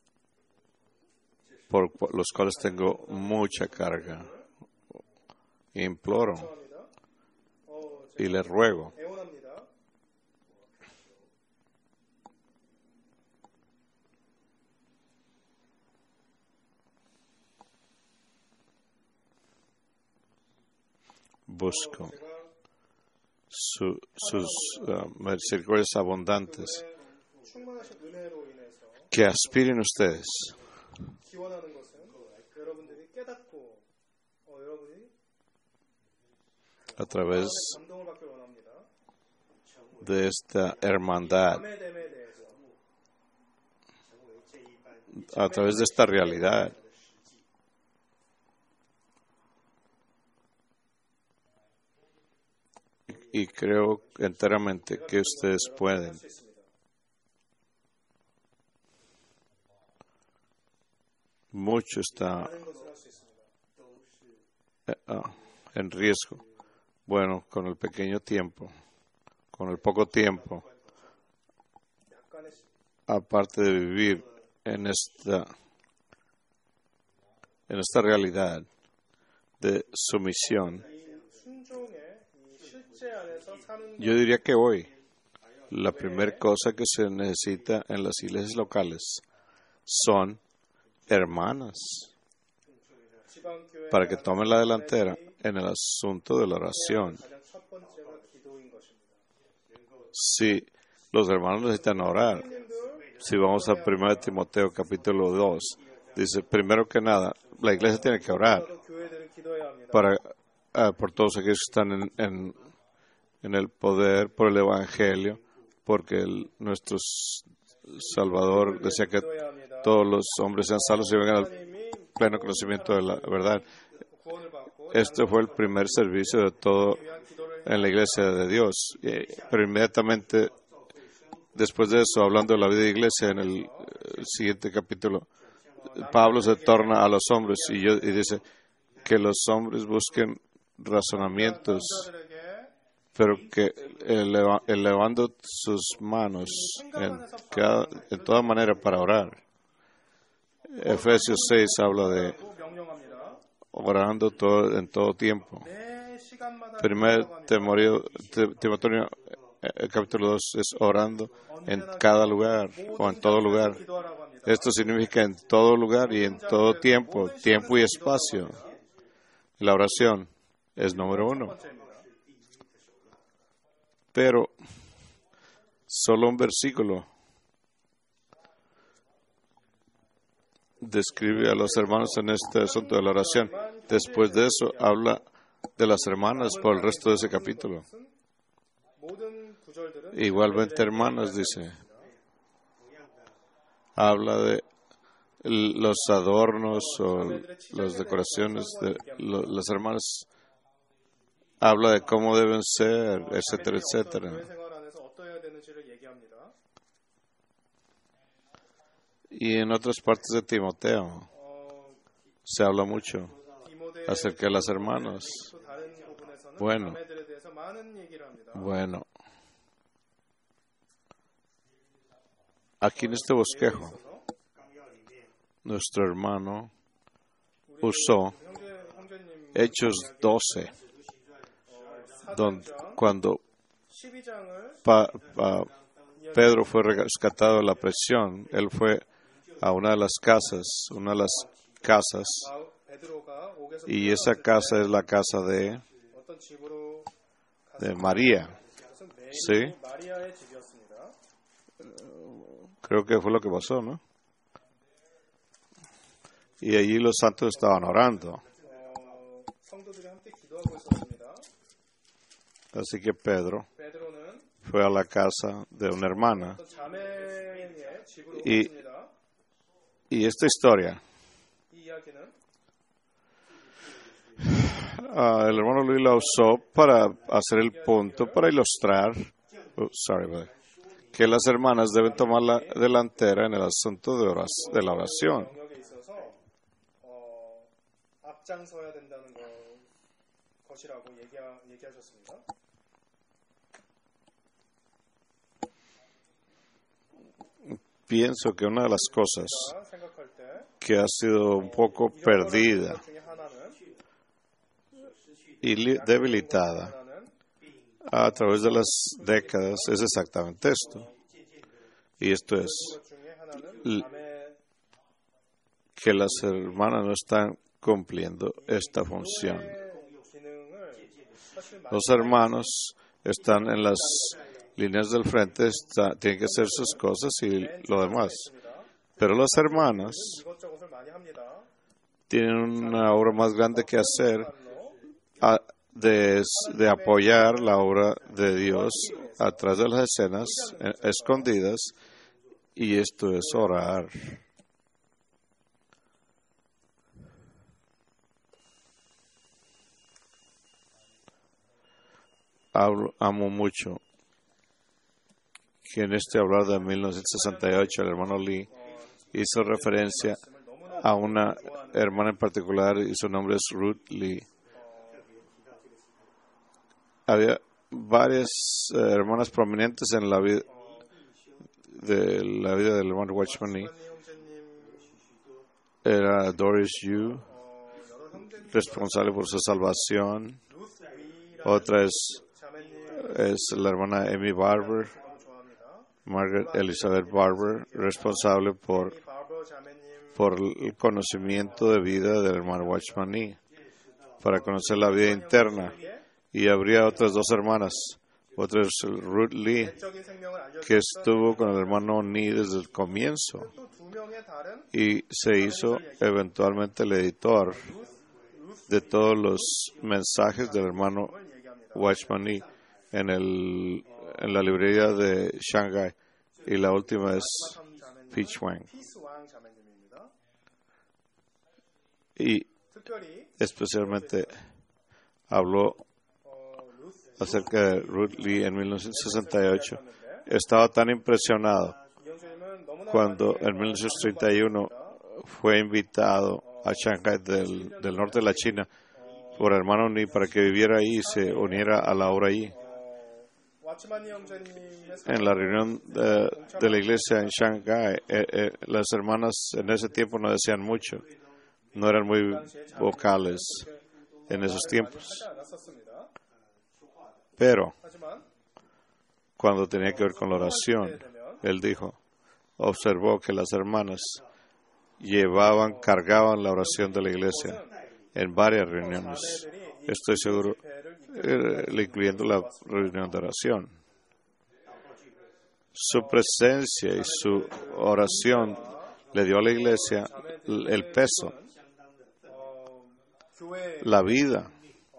por los cuales tengo mucha carga imploro y le ruego busco su, sus uh, misericordias abundantes, que aspiren ustedes a través de esta hermandad, a través de esta realidad. Y creo enteramente que ustedes pueden. Mucho está en riesgo. Bueno, con el pequeño tiempo, con el poco tiempo, aparte de vivir en esta, en esta realidad de sumisión, yo diría que hoy la primera cosa que se necesita en las iglesias locales son hermanas para que tomen la delantera en el asunto de la oración. Si los hermanos necesitan orar, si vamos a primero de Timoteo capítulo dos, dice, primero que nada, la iglesia tiene que orar para, uh, por todos aquellos que están en, en, en el poder, por el Evangelio, porque el, nuestro Salvador decía que todos los hombres sean salvos y vengan al pleno conocimiento de la verdad. Este fue el primer servicio de todo en la iglesia de Dios. Pero inmediatamente después de eso, hablando de la vida de iglesia, en el, el siguiente capítulo, Pablo se torna a los hombres y, yo, y dice que los hombres busquen razonamientos, pero que eleva, elevando sus manos en, cada, en toda manera para orar. Efesios seis habla de orando todo, en todo tiempo. Primer Timoteo, el capítulo dos es orando en cada lugar o en todo lugar. Esto significa en todo lugar y en todo tiempo, tiempo y espacio. La oración es número uno. Pero solo un versículo describe a los hermanos en este asunto de la oración. Después de eso, habla de las hermanas por el resto de ese capítulo. Igualmente, hermanas, dice, habla de los adornos o las decoraciones de las hermanas, habla de cómo deben ser, etcétera, etcétera. Y en otras partes de Timoteo se habla mucho acerca de las hermanas. Bueno, bueno, aquí en este bosquejo, nuestro hermano usó Hechos doce, donde, cuando pa, pa, Pedro fue rescatado de la prisión, él fue a una de las casas, una de las casas, y esa casa es la casa de, de María, ¿sí? Creo que fue lo que pasó, ¿no? Y allí los santos estaban orando. Así que Pedro fue a la casa de una hermana. Y, y esta historia, uh, el hermano Luis la usó para hacer el punto, para ilustrar oh, sorry, brother, que las hermanas deben tomar la delantera en el asunto de, oras, de la oración. Pienso que una de las cosas que ha sido un poco perdida y li- debilitada a través de las décadas es exactamente esto. Y esto es l- que las hermanas no están cumpliendo esta función. Los hermanos están en las líneas del frente, está- tienen que hacer sus cosas y lo demás. Pero las hermanas tienen una obra más grande que hacer a- de, de apoyar la obra de Dios atrás de las escenas eh, escondidas, y esto es orar. Hablo- amo mucho que en este hablar de mil novecientos sesenta y ocho el hermano Lee hizo referencia a una hermana en particular y su nombre es Ruth Lee. Había varias eh, hermanas prominentes en la vida de la vida del hermano Watchman Nee. Era Doris Yu, responsable por su salvación. Otra es, es la hermana Amy Barber, Margaret Elizabeth Barber, responsable por, por el conocimiento de vida del hermano Watchman Nee, para conocer la vida interna. Y habría otras dos hermanas. Otra es Ruth Lee, que estuvo con el hermano Nee desde el comienzo y se hizo eventualmente el editor de todos los mensajes del hermano Watchman Nee en, el, en la librería de Shanghai. Y la última es Peach Wang. Y especialmente habló acerca de Ruth Lee en mil novecientos sesenta y ocho. Estaba tan impresionado cuando en mil novecientos treinta y uno fue invitado a Shanghai del, del norte de la China por el hermano Nee para que viviera ahí y se uniera a la obra allí. En la reunión de, de la iglesia en Shanghai, eh, eh, las hermanas en ese tiempo no decían mucho, no eran muy vocales en esos tiempos. Pero cuando tenía que ver con la oración, él dijo, observó que las hermanas llevaban, cargaban la oración de la iglesia en varias reuniones. Estoy seguro, eh, incluyendo la reunión de oración. Su presencia y su oración le dio a la iglesia el peso, la vida,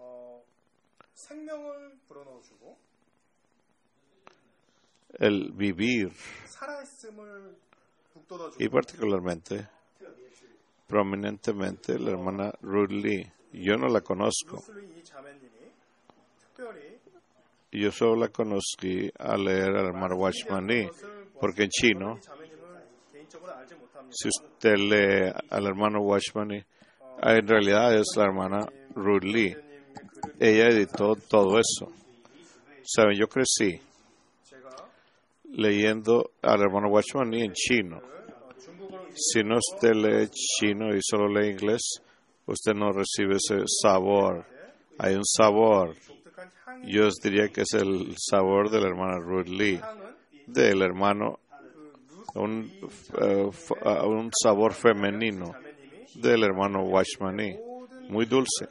el vivir, y particularmente, prominentemente, la hermana Ruth Lee. Yo no la conozco. Yo solo la conocí al leer al hermano Watchman Nee, porque en chino, si usted lee al hermano Watchman Nee, en realidad es la hermana Ruth Lee. Ella editó todo eso. Saben, yo crecí leyendo al hermano Watchman Nee en chino. Si no usted lee chino y solo lee inglés, usted no recibe ese sabor. Hay un sabor. Yo os diría que es el sabor de la hermana Ruth Lee, del hermano, un, uh, un sabor femenino del hermano Watchman Nee, muy dulce.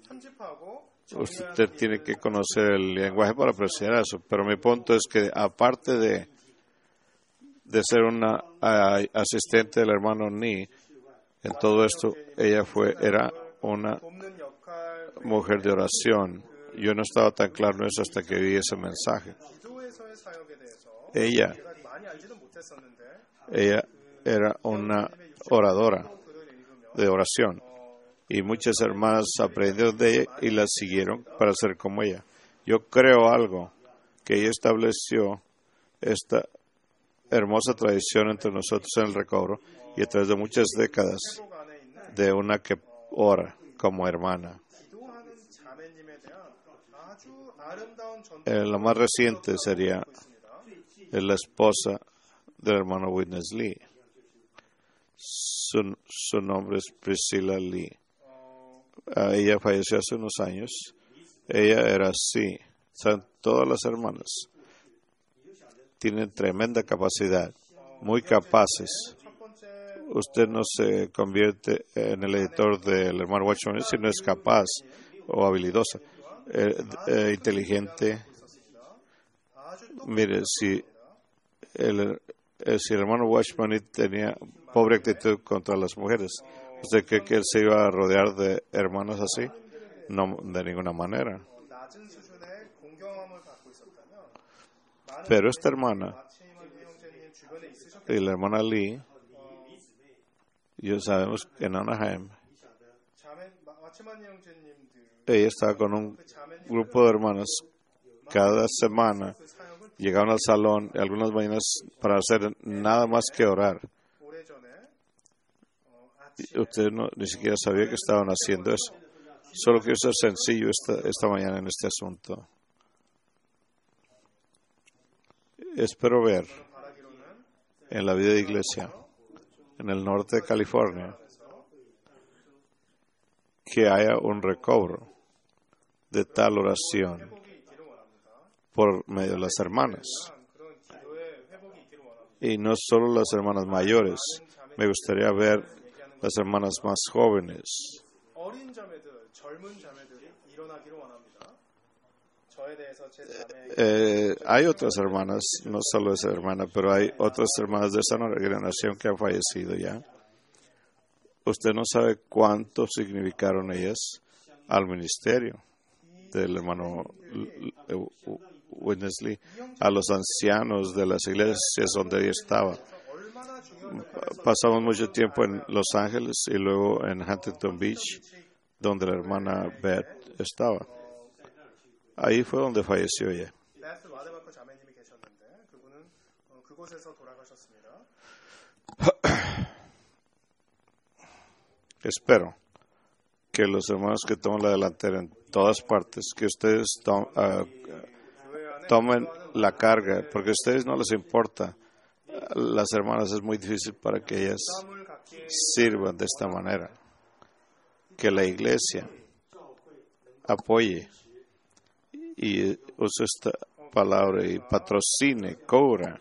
Usted tiene que conocer el lenguaje para apreciar eso, pero mi punto es que aparte de, de ser una uh, asistente del hermano Nee, en todo esto ella fue, era una mujer de oración. Yo no estaba tan claro en eso hasta que vi ese mensaje. Ella, ella era una oradora de oración y muchas hermanas aprendieron de ella y la siguieron para ser como ella. Yo creo algo, que ella estableció esta hermosa tradición entre nosotros en el recobro y a través de muchas décadas de una que ora como hermana. Eh, la más reciente sería la esposa del hermano Witness Lee. Su, su nombre es Priscilla Lee. Uh, ella falleció hace unos años, Ella era así. Son todas las hermanas. Tienen tremenda capacidad, muy capaces. Usted no se convierte en el editor del hermano Watchman si no es capaz o habilidosa, eh, eh, inteligente. Mire, si el, eh, si el hermano Watchman tenía pobre actitud contra las mujeres, ¿usted cree que él se iba a rodear de hermanos así? No, de ninguna manera. Pero esta hermana y la hermana Lee, yo sabemos que en Anaheim, ella estaba con un grupo de hermanas cada semana, llegaban al salón y algunas mañanas para hacer nada más que orar. Y usted no, ni siquiera sabía que estaban haciendo eso. Solo quiero ser sencillo esta, esta mañana en este asunto. Espero ver en la vida de iglesia en el norte de California que haya un recobro de tal oración por medio de las hermanas. Y no solo las hermanas mayores, me gustaría ver las hermanas más jóvenes. Eh, hay otras hermanas, no solo esa hermana, pero hay otras hermanas de esa generación que han fallecido ya. Usted no sabe cuánto significaron ellas al ministerio del hermano Witness Lee, a los ancianos de las iglesias donde ella estaba. Pasamos mucho tiempo en Los Ángeles y luego en Huntington Beach, donde la hermana Beth estaba. Ahí fue donde falleció ella. Espero que los hermanos que toman la delantera en todas partes, que ustedes to- uh, tomen la carga, porque a ustedes no les importa. Las hermanas es muy difícil para que ellas sirvan de esta manera. Que la iglesia apoye y use esta palabra y patrocine, cobra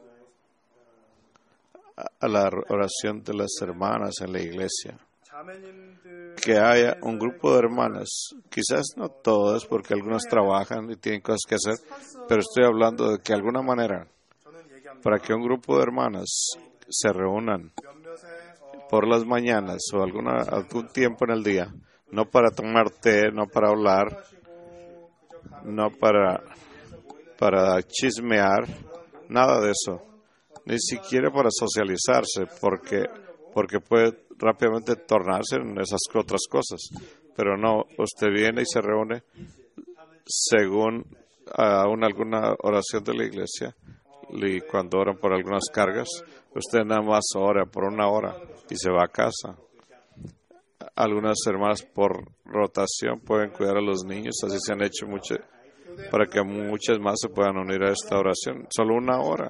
a la oración de las hermanas en la iglesia. Que haya un grupo de hermanas, quizás no todas, porque algunas trabajan y tienen cosas que hacer, pero estoy hablando de que de alguna manera, para que un grupo de hermanas se reúnan por las mañanas o alguna, algún tiempo en el día, no para tomar té, no para hablar, no para, para chismear, nada de eso, ni siquiera para socializarse, porque, porque puede rápidamente tornarse en esas otras cosas. Pero no, usted viene y se reúne según uh, una, alguna oración de la iglesia, y cuando oran por algunas cargas, usted nada más ora por una hora y se va a casa. Algunas hermanas por rotación pueden cuidar a los niños, así se han hecho mucho, para que muchas más se puedan unir a esta oración. Solo una hora.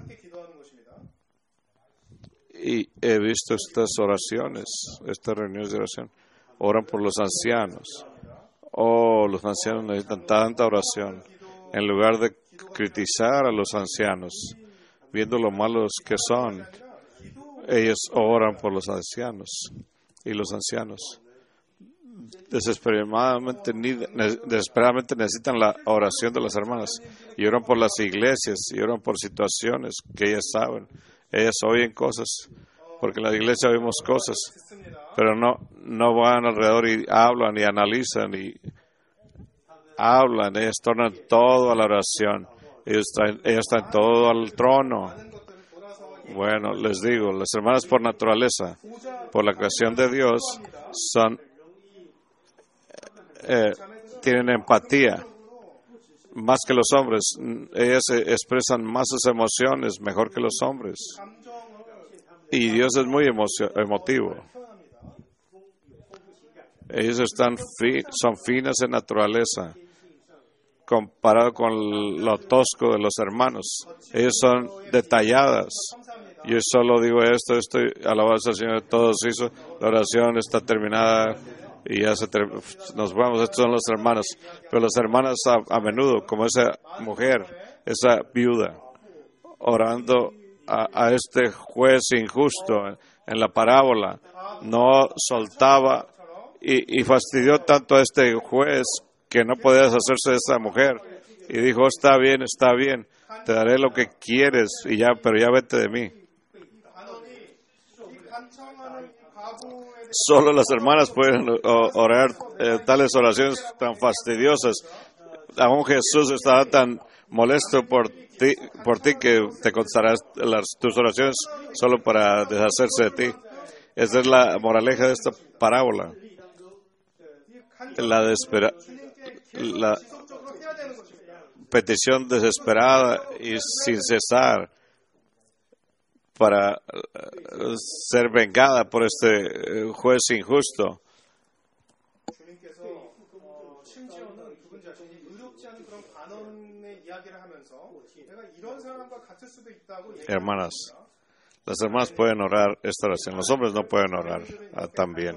Y he visto estas oraciones, estas reuniones de oración. Oran por los ancianos. Oh, los ancianos necesitan tanta oración. En lugar de criticar a los ancianos, viendo lo malos que son, ellos oran por los ancianos. Y los ancianos desesperadamente, desesperadamente necesitan la oración de las hermanas. Y oran por las iglesias, y oran por situaciones que ellas saben. Ellas oyen cosas, porque en la iglesia oímos cosas, pero no, no van alrededor y hablan y analizan y hablan. Ellas tornan todo a la oración. Ellos traen, ellas traen todo al trono. Bueno, les digo, las hermanas por naturaleza, por la creación de Dios, son eh, tienen empatía más que los hombres. Ellas expresan más sus emociones mejor que los hombres. Y Dios es muy emocio- emotivo. Ellos están fi- son finas en naturaleza comparado con lo tosco de los hermanos. Ellos son detalladas. Yo solo digo esto, estoy alabado al Señor, todos hizo, la oración está terminada, y ya se ter- nos vamos, estos son los hermanos, pero los hermanos a, a menudo, como esa mujer, esa viuda, orando a, a este juez injusto en, en la parábola, no soltaba y, y fastidió tanto a este juez que no podía deshacerse de esa mujer y dijo, está bien, está bien, te daré lo que quieres y ya, pero ya vete de mí. Solo las hermanas pueden orar eh, tales oraciones tan fastidiosas. Aún Jesús estará tan molesto por ti, por ti que te contestará las, tus oraciones solo para deshacerse de ti. Esa es la moraleja de esta parábola. La, despera, la petición desesperada y sin cesar para uh, ser vengada por este uh, juez injusto. Hermanas, las hermanas pueden orar esta oración, los hombres no pueden orar uh, tan bien.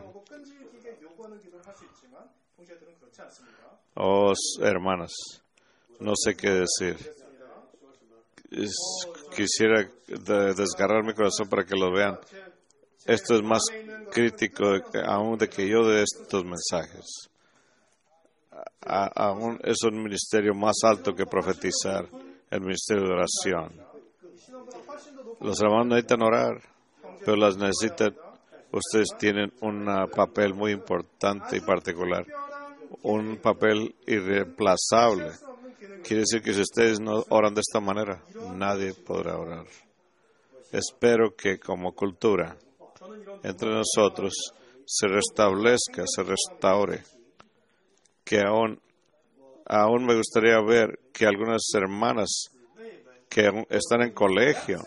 Oh, hermanas, no sé qué decir. Es, quisiera de, desgarrar mi corazón para que lo vean. Esto es más crítico de que, aún de que yo de estos mensajes. A, aún es un ministerio más alto que profetizar, el ministerio de oración. Los hermanos necesitan orar, pero las necesitan. Ustedes tienen un papel muy importante y particular, un papel irreemplazable. Quiere decir que si ustedes no oran de esta manera, nadie podrá orar. Espero que como cultura, entre nosotros, se restablezca, se restaure. Que aún, aún me gustaría ver que algunas hermanas que están en colegio,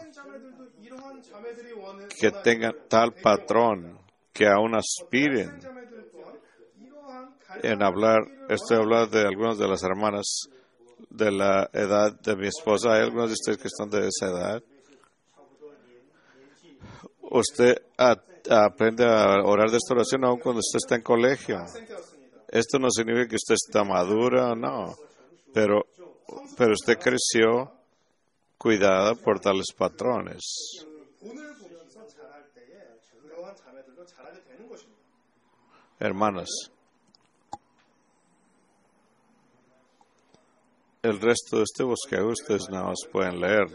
que tengan tal patrón, que aún aspiren en hablar, estoy hablando de algunas de las hermanas de la edad de mi esposa. Hay algunos de ustedes que están de esa edad. Usted a, a aprende a orar de esta oración aún cuando usted está en colegio. Esto no significa que usted está madura, no, pero, pero usted creció cuidada por tales patrones. Hermanas, el resto de este bosque ustedes nada más pueden leerlo.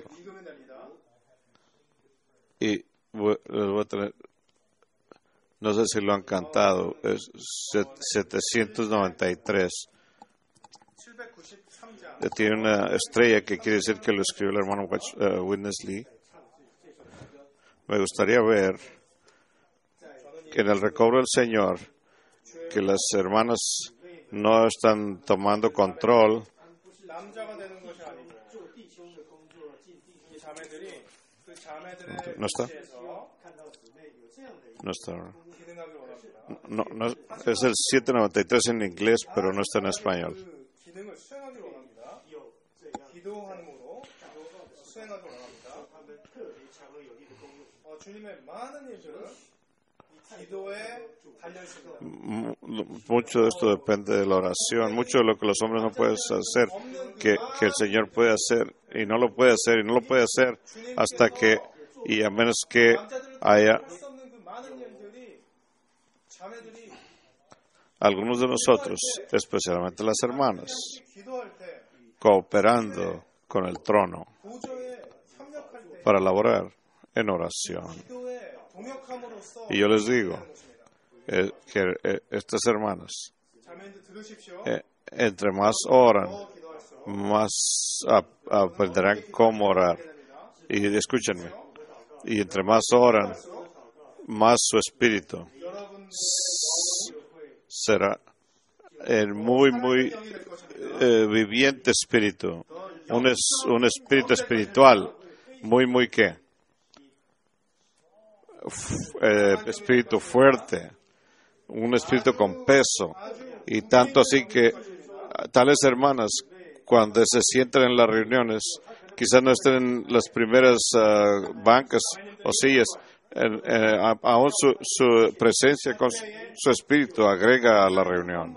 Y voy, voy a tener, no sé si lo han cantado, es setecientos noventa y tres. Tiene una estrella que quiere decir que lo escribió el hermano uh, Witness Lee. Me gustaría ver que en el recobro del Señor, que las hermanas no están tomando control, ¿no está? No está. No, no, es el setecientos noventa y tres en inglés, pero no está en español. Mucho de esto depende de la oración. Mucho de lo que los hombres no pueden hacer, que, que el Señor puede hacer, y no lo puede hacer, y no lo puede hacer hasta que, y a menos que haya algunos de nosotros, especialmente las hermanas, cooperando con el trono para laborar en oración. Y yo les digo eh, que eh, estas hermanas, eh, entre más oran, más ap- aprenderán cómo orar. Y escúchenme, y entre más oran, más su espíritu será el muy, muy eh, viviente espíritu, un, es, un espíritu espiritual, muy, muy qué, eh, espíritu fuerte, un espíritu con peso, y tanto así que tales hermanas, cuando se sientan en las reuniones, quizás no estén en las primeras uh, bancas o sillas, En, eh, a- aún su, su presencia con su, su espíritu agrega a la reunión.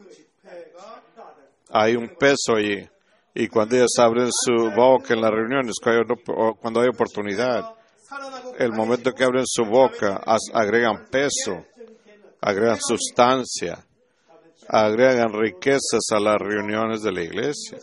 Hay un peso allí. Y cuando ellos abren su boca en las reuniones, cuando hay, cuando hay oportunidad, el momento que abren su boca, as- agregan peso, agregan sustancia, agregan riquezas a las reuniones de la iglesia.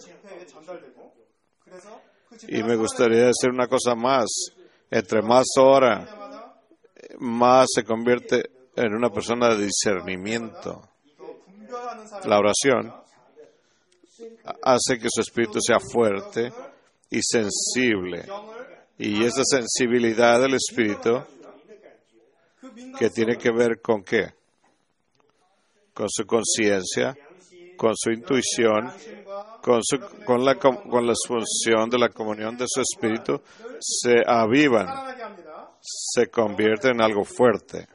Y me gustaría decir una cosa más. Entre más ora, más se convierte en una persona de discernimiento. La oración hace que su espíritu sea fuerte y sensible. Y esa sensibilidad del espíritu, que tiene que ver con qué? Con su conciencia, con su intuición, con, su, con, la, con la función de la comunión de su espíritu, se avivan, se convierte en algo fuerte.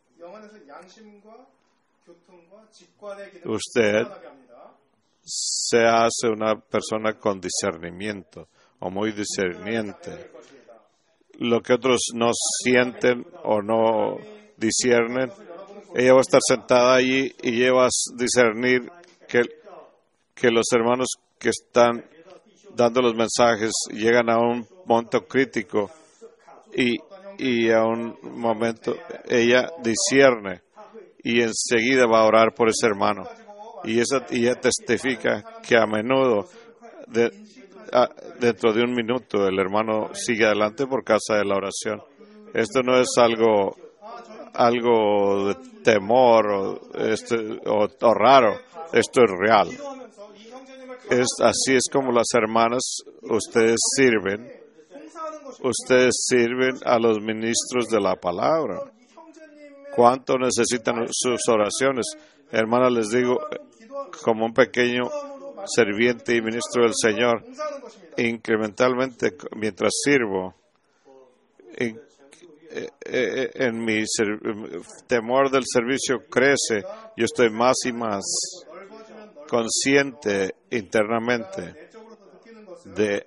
Usted se hace una persona con discernimiento o muy discerniente. Lo que otros no sienten o no disciernen, ella va a estar sentada allí y ella va a discernir que, que los hermanos que están dando los mensajes llegan a un punto crítico y, y a un momento ella discierne y enseguida va a orar por ese hermano. Y esa, y ella testifica que a menudo, de, a, dentro de un minuto, el hermano sigue adelante por causa de la oración. Esto no es algo, algo de temor o, este, o, o raro, esto es real. Es, así es como las hermanas, ustedes sirven, ustedes sirven a los ministros de la palabra. ¿Cuánto necesitan sus oraciones? Hermanas, les digo, como un pequeño serviente y ministro del Señor, incrementalmente, mientras sirvo, en, en, en mi ser, temor del servicio crece, yo estoy más y más consciente internamente de,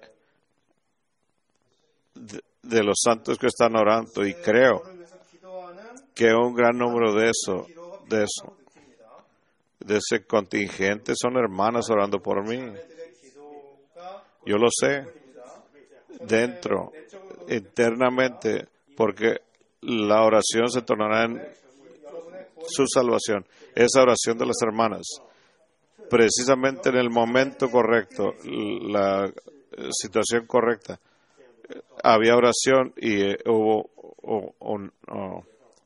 de, de los santos que están orando, y creo que un gran número de eso, de eso, de ese contingente son hermanas orando por mí. Yo lo sé dentro, internamente, porque la oración se tornará en su salvación. Esa oración de las hermanas, precisamente en el momento correcto, la situación correcta, había oración y eh, hubo un, un,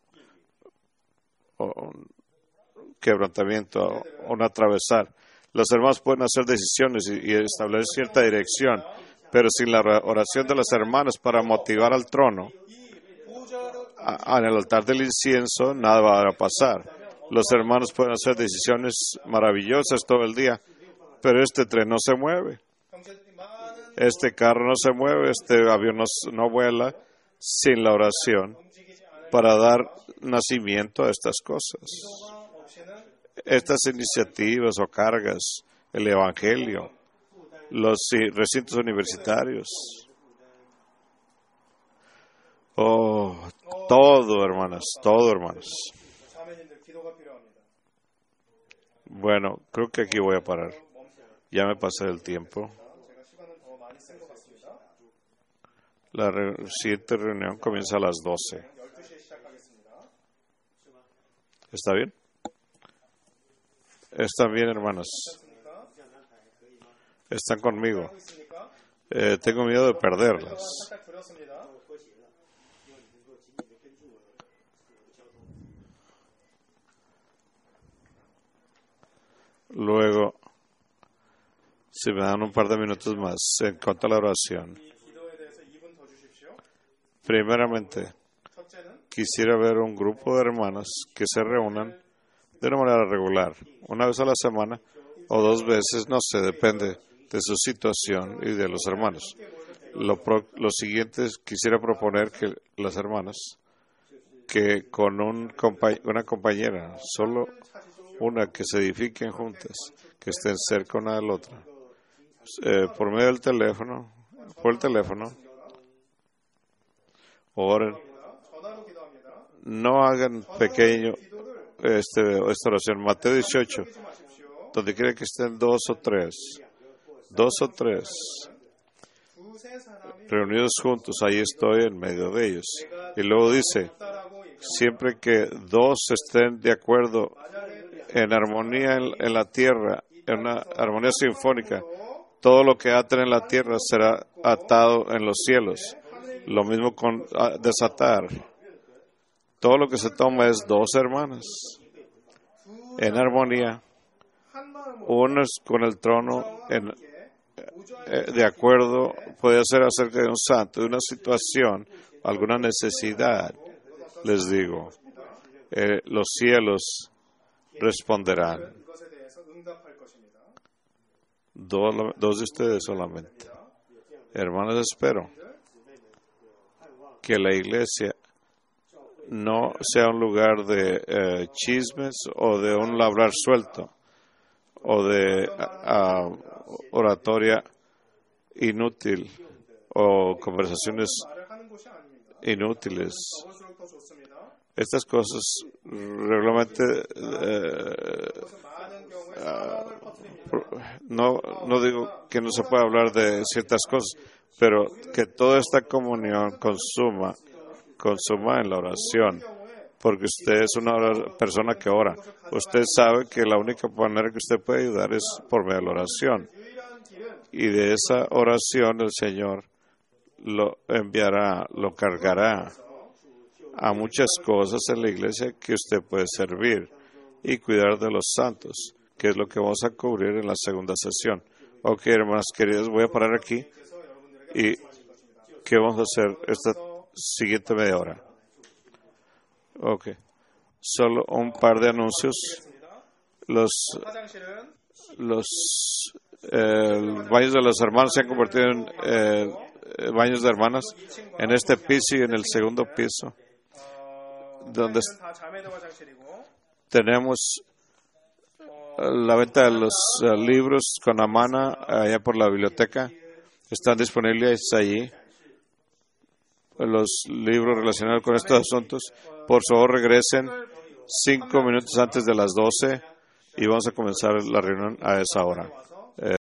un quebrantamiento, un atravesar. Los hermanos pueden hacer decisiones y, y establecer cierta dirección, pero sin la oración de las hermanas para motivar al trono, a, en el altar del incienso, nada va a pasar. Los hermanos pueden hacer decisiones maravillosas todo el día, pero este tren no se mueve. Este carro no se mueve, este avión no, no vuela sin la oración para dar nacimiento a estas cosas. Estas iniciativas o cargas, el Evangelio, los recintos universitarios, oh, todo, hermanas, todo, hermanos. Bueno, creo que aquí voy a parar. Ya me pasé el tiempo. La re- siguiente reunión comienza a las doce. ¿Está bien? Están bien, hermanos. Están conmigo. Eh, tengo miedo de perderlas. Luego, si me dan un par de minutos más en cuanto a la oración. Primeramente, quisiera ver un grupo de hermanas que se reúnan de una manera regular, una vez a la semana o dos veces, no sé, depende de su situación y de los hermanos. Lo, pro, lo siguiente es, quisiera proponer que las hermanas, que con un compa- una compañera, solo una, que se edifiquen juntas, que estén cerca una de la otra, eh, por medio del teléfono, por el teléfono, oren no hagan pequeño este, esta oración. Mateo dieciocho, donde quiera que estén dos o tres, dos o tres reunidos juntos, ahí estoy en medio de ellos. Y luego dice, siempre que dos estén de acuerdo en armonía en, en la tierra, en una armonía sinfónica, todo lo que aten en la tierra será atado en los cielos. Lo mismo con uh, desatar. Todo lo que se toma es dos hermanas en armonía, unos con el trono en, eh, de acuerdo, puede ser acerca de un santo, de una situación, alguna necesidad. Les digo, eh, los cielos responderán. Dos, dos de ustedes solamente. Hermanos, espero que la iglesia no sea un lugar de eh, chismes o de un labrar suelto o de uh, uh, oratoria inútil o conversaciones inútiles. Estas cosas regularmente eh, uh, no, no digo que no se pueda hablar de ciertas cosas, pero que toda esta comunión consuma consuma en la oración, porque usted es una persona que ora. Usted sabe que la única manera que usted puede ayudar es por medio de la oración, y de esa oración el Señor lo enviará, lo cargará a muchas cosas en la iglesia que usted puede servir y cuidar de los santos, que es lo que vamos a cubrir en la segunda sesión. Ok, hermanas queridas, voy a parar aquí. ¿Y qué vamos a hacer esta siguiente media hora? Ok. Solo un par de anuncios. Los, los eh, baños de los hermanos se han convertido en eh, baños de hermanas en este piso y en el segundo piso, donde tenemos la venta de los uh, libros con Amana allá por la biblioteca. Están disponibles allí los libros relacionados con estos asuntos. Por favor, regresen cinco minutos antes de las doce y vamos a comenzar la reunión a esa hora.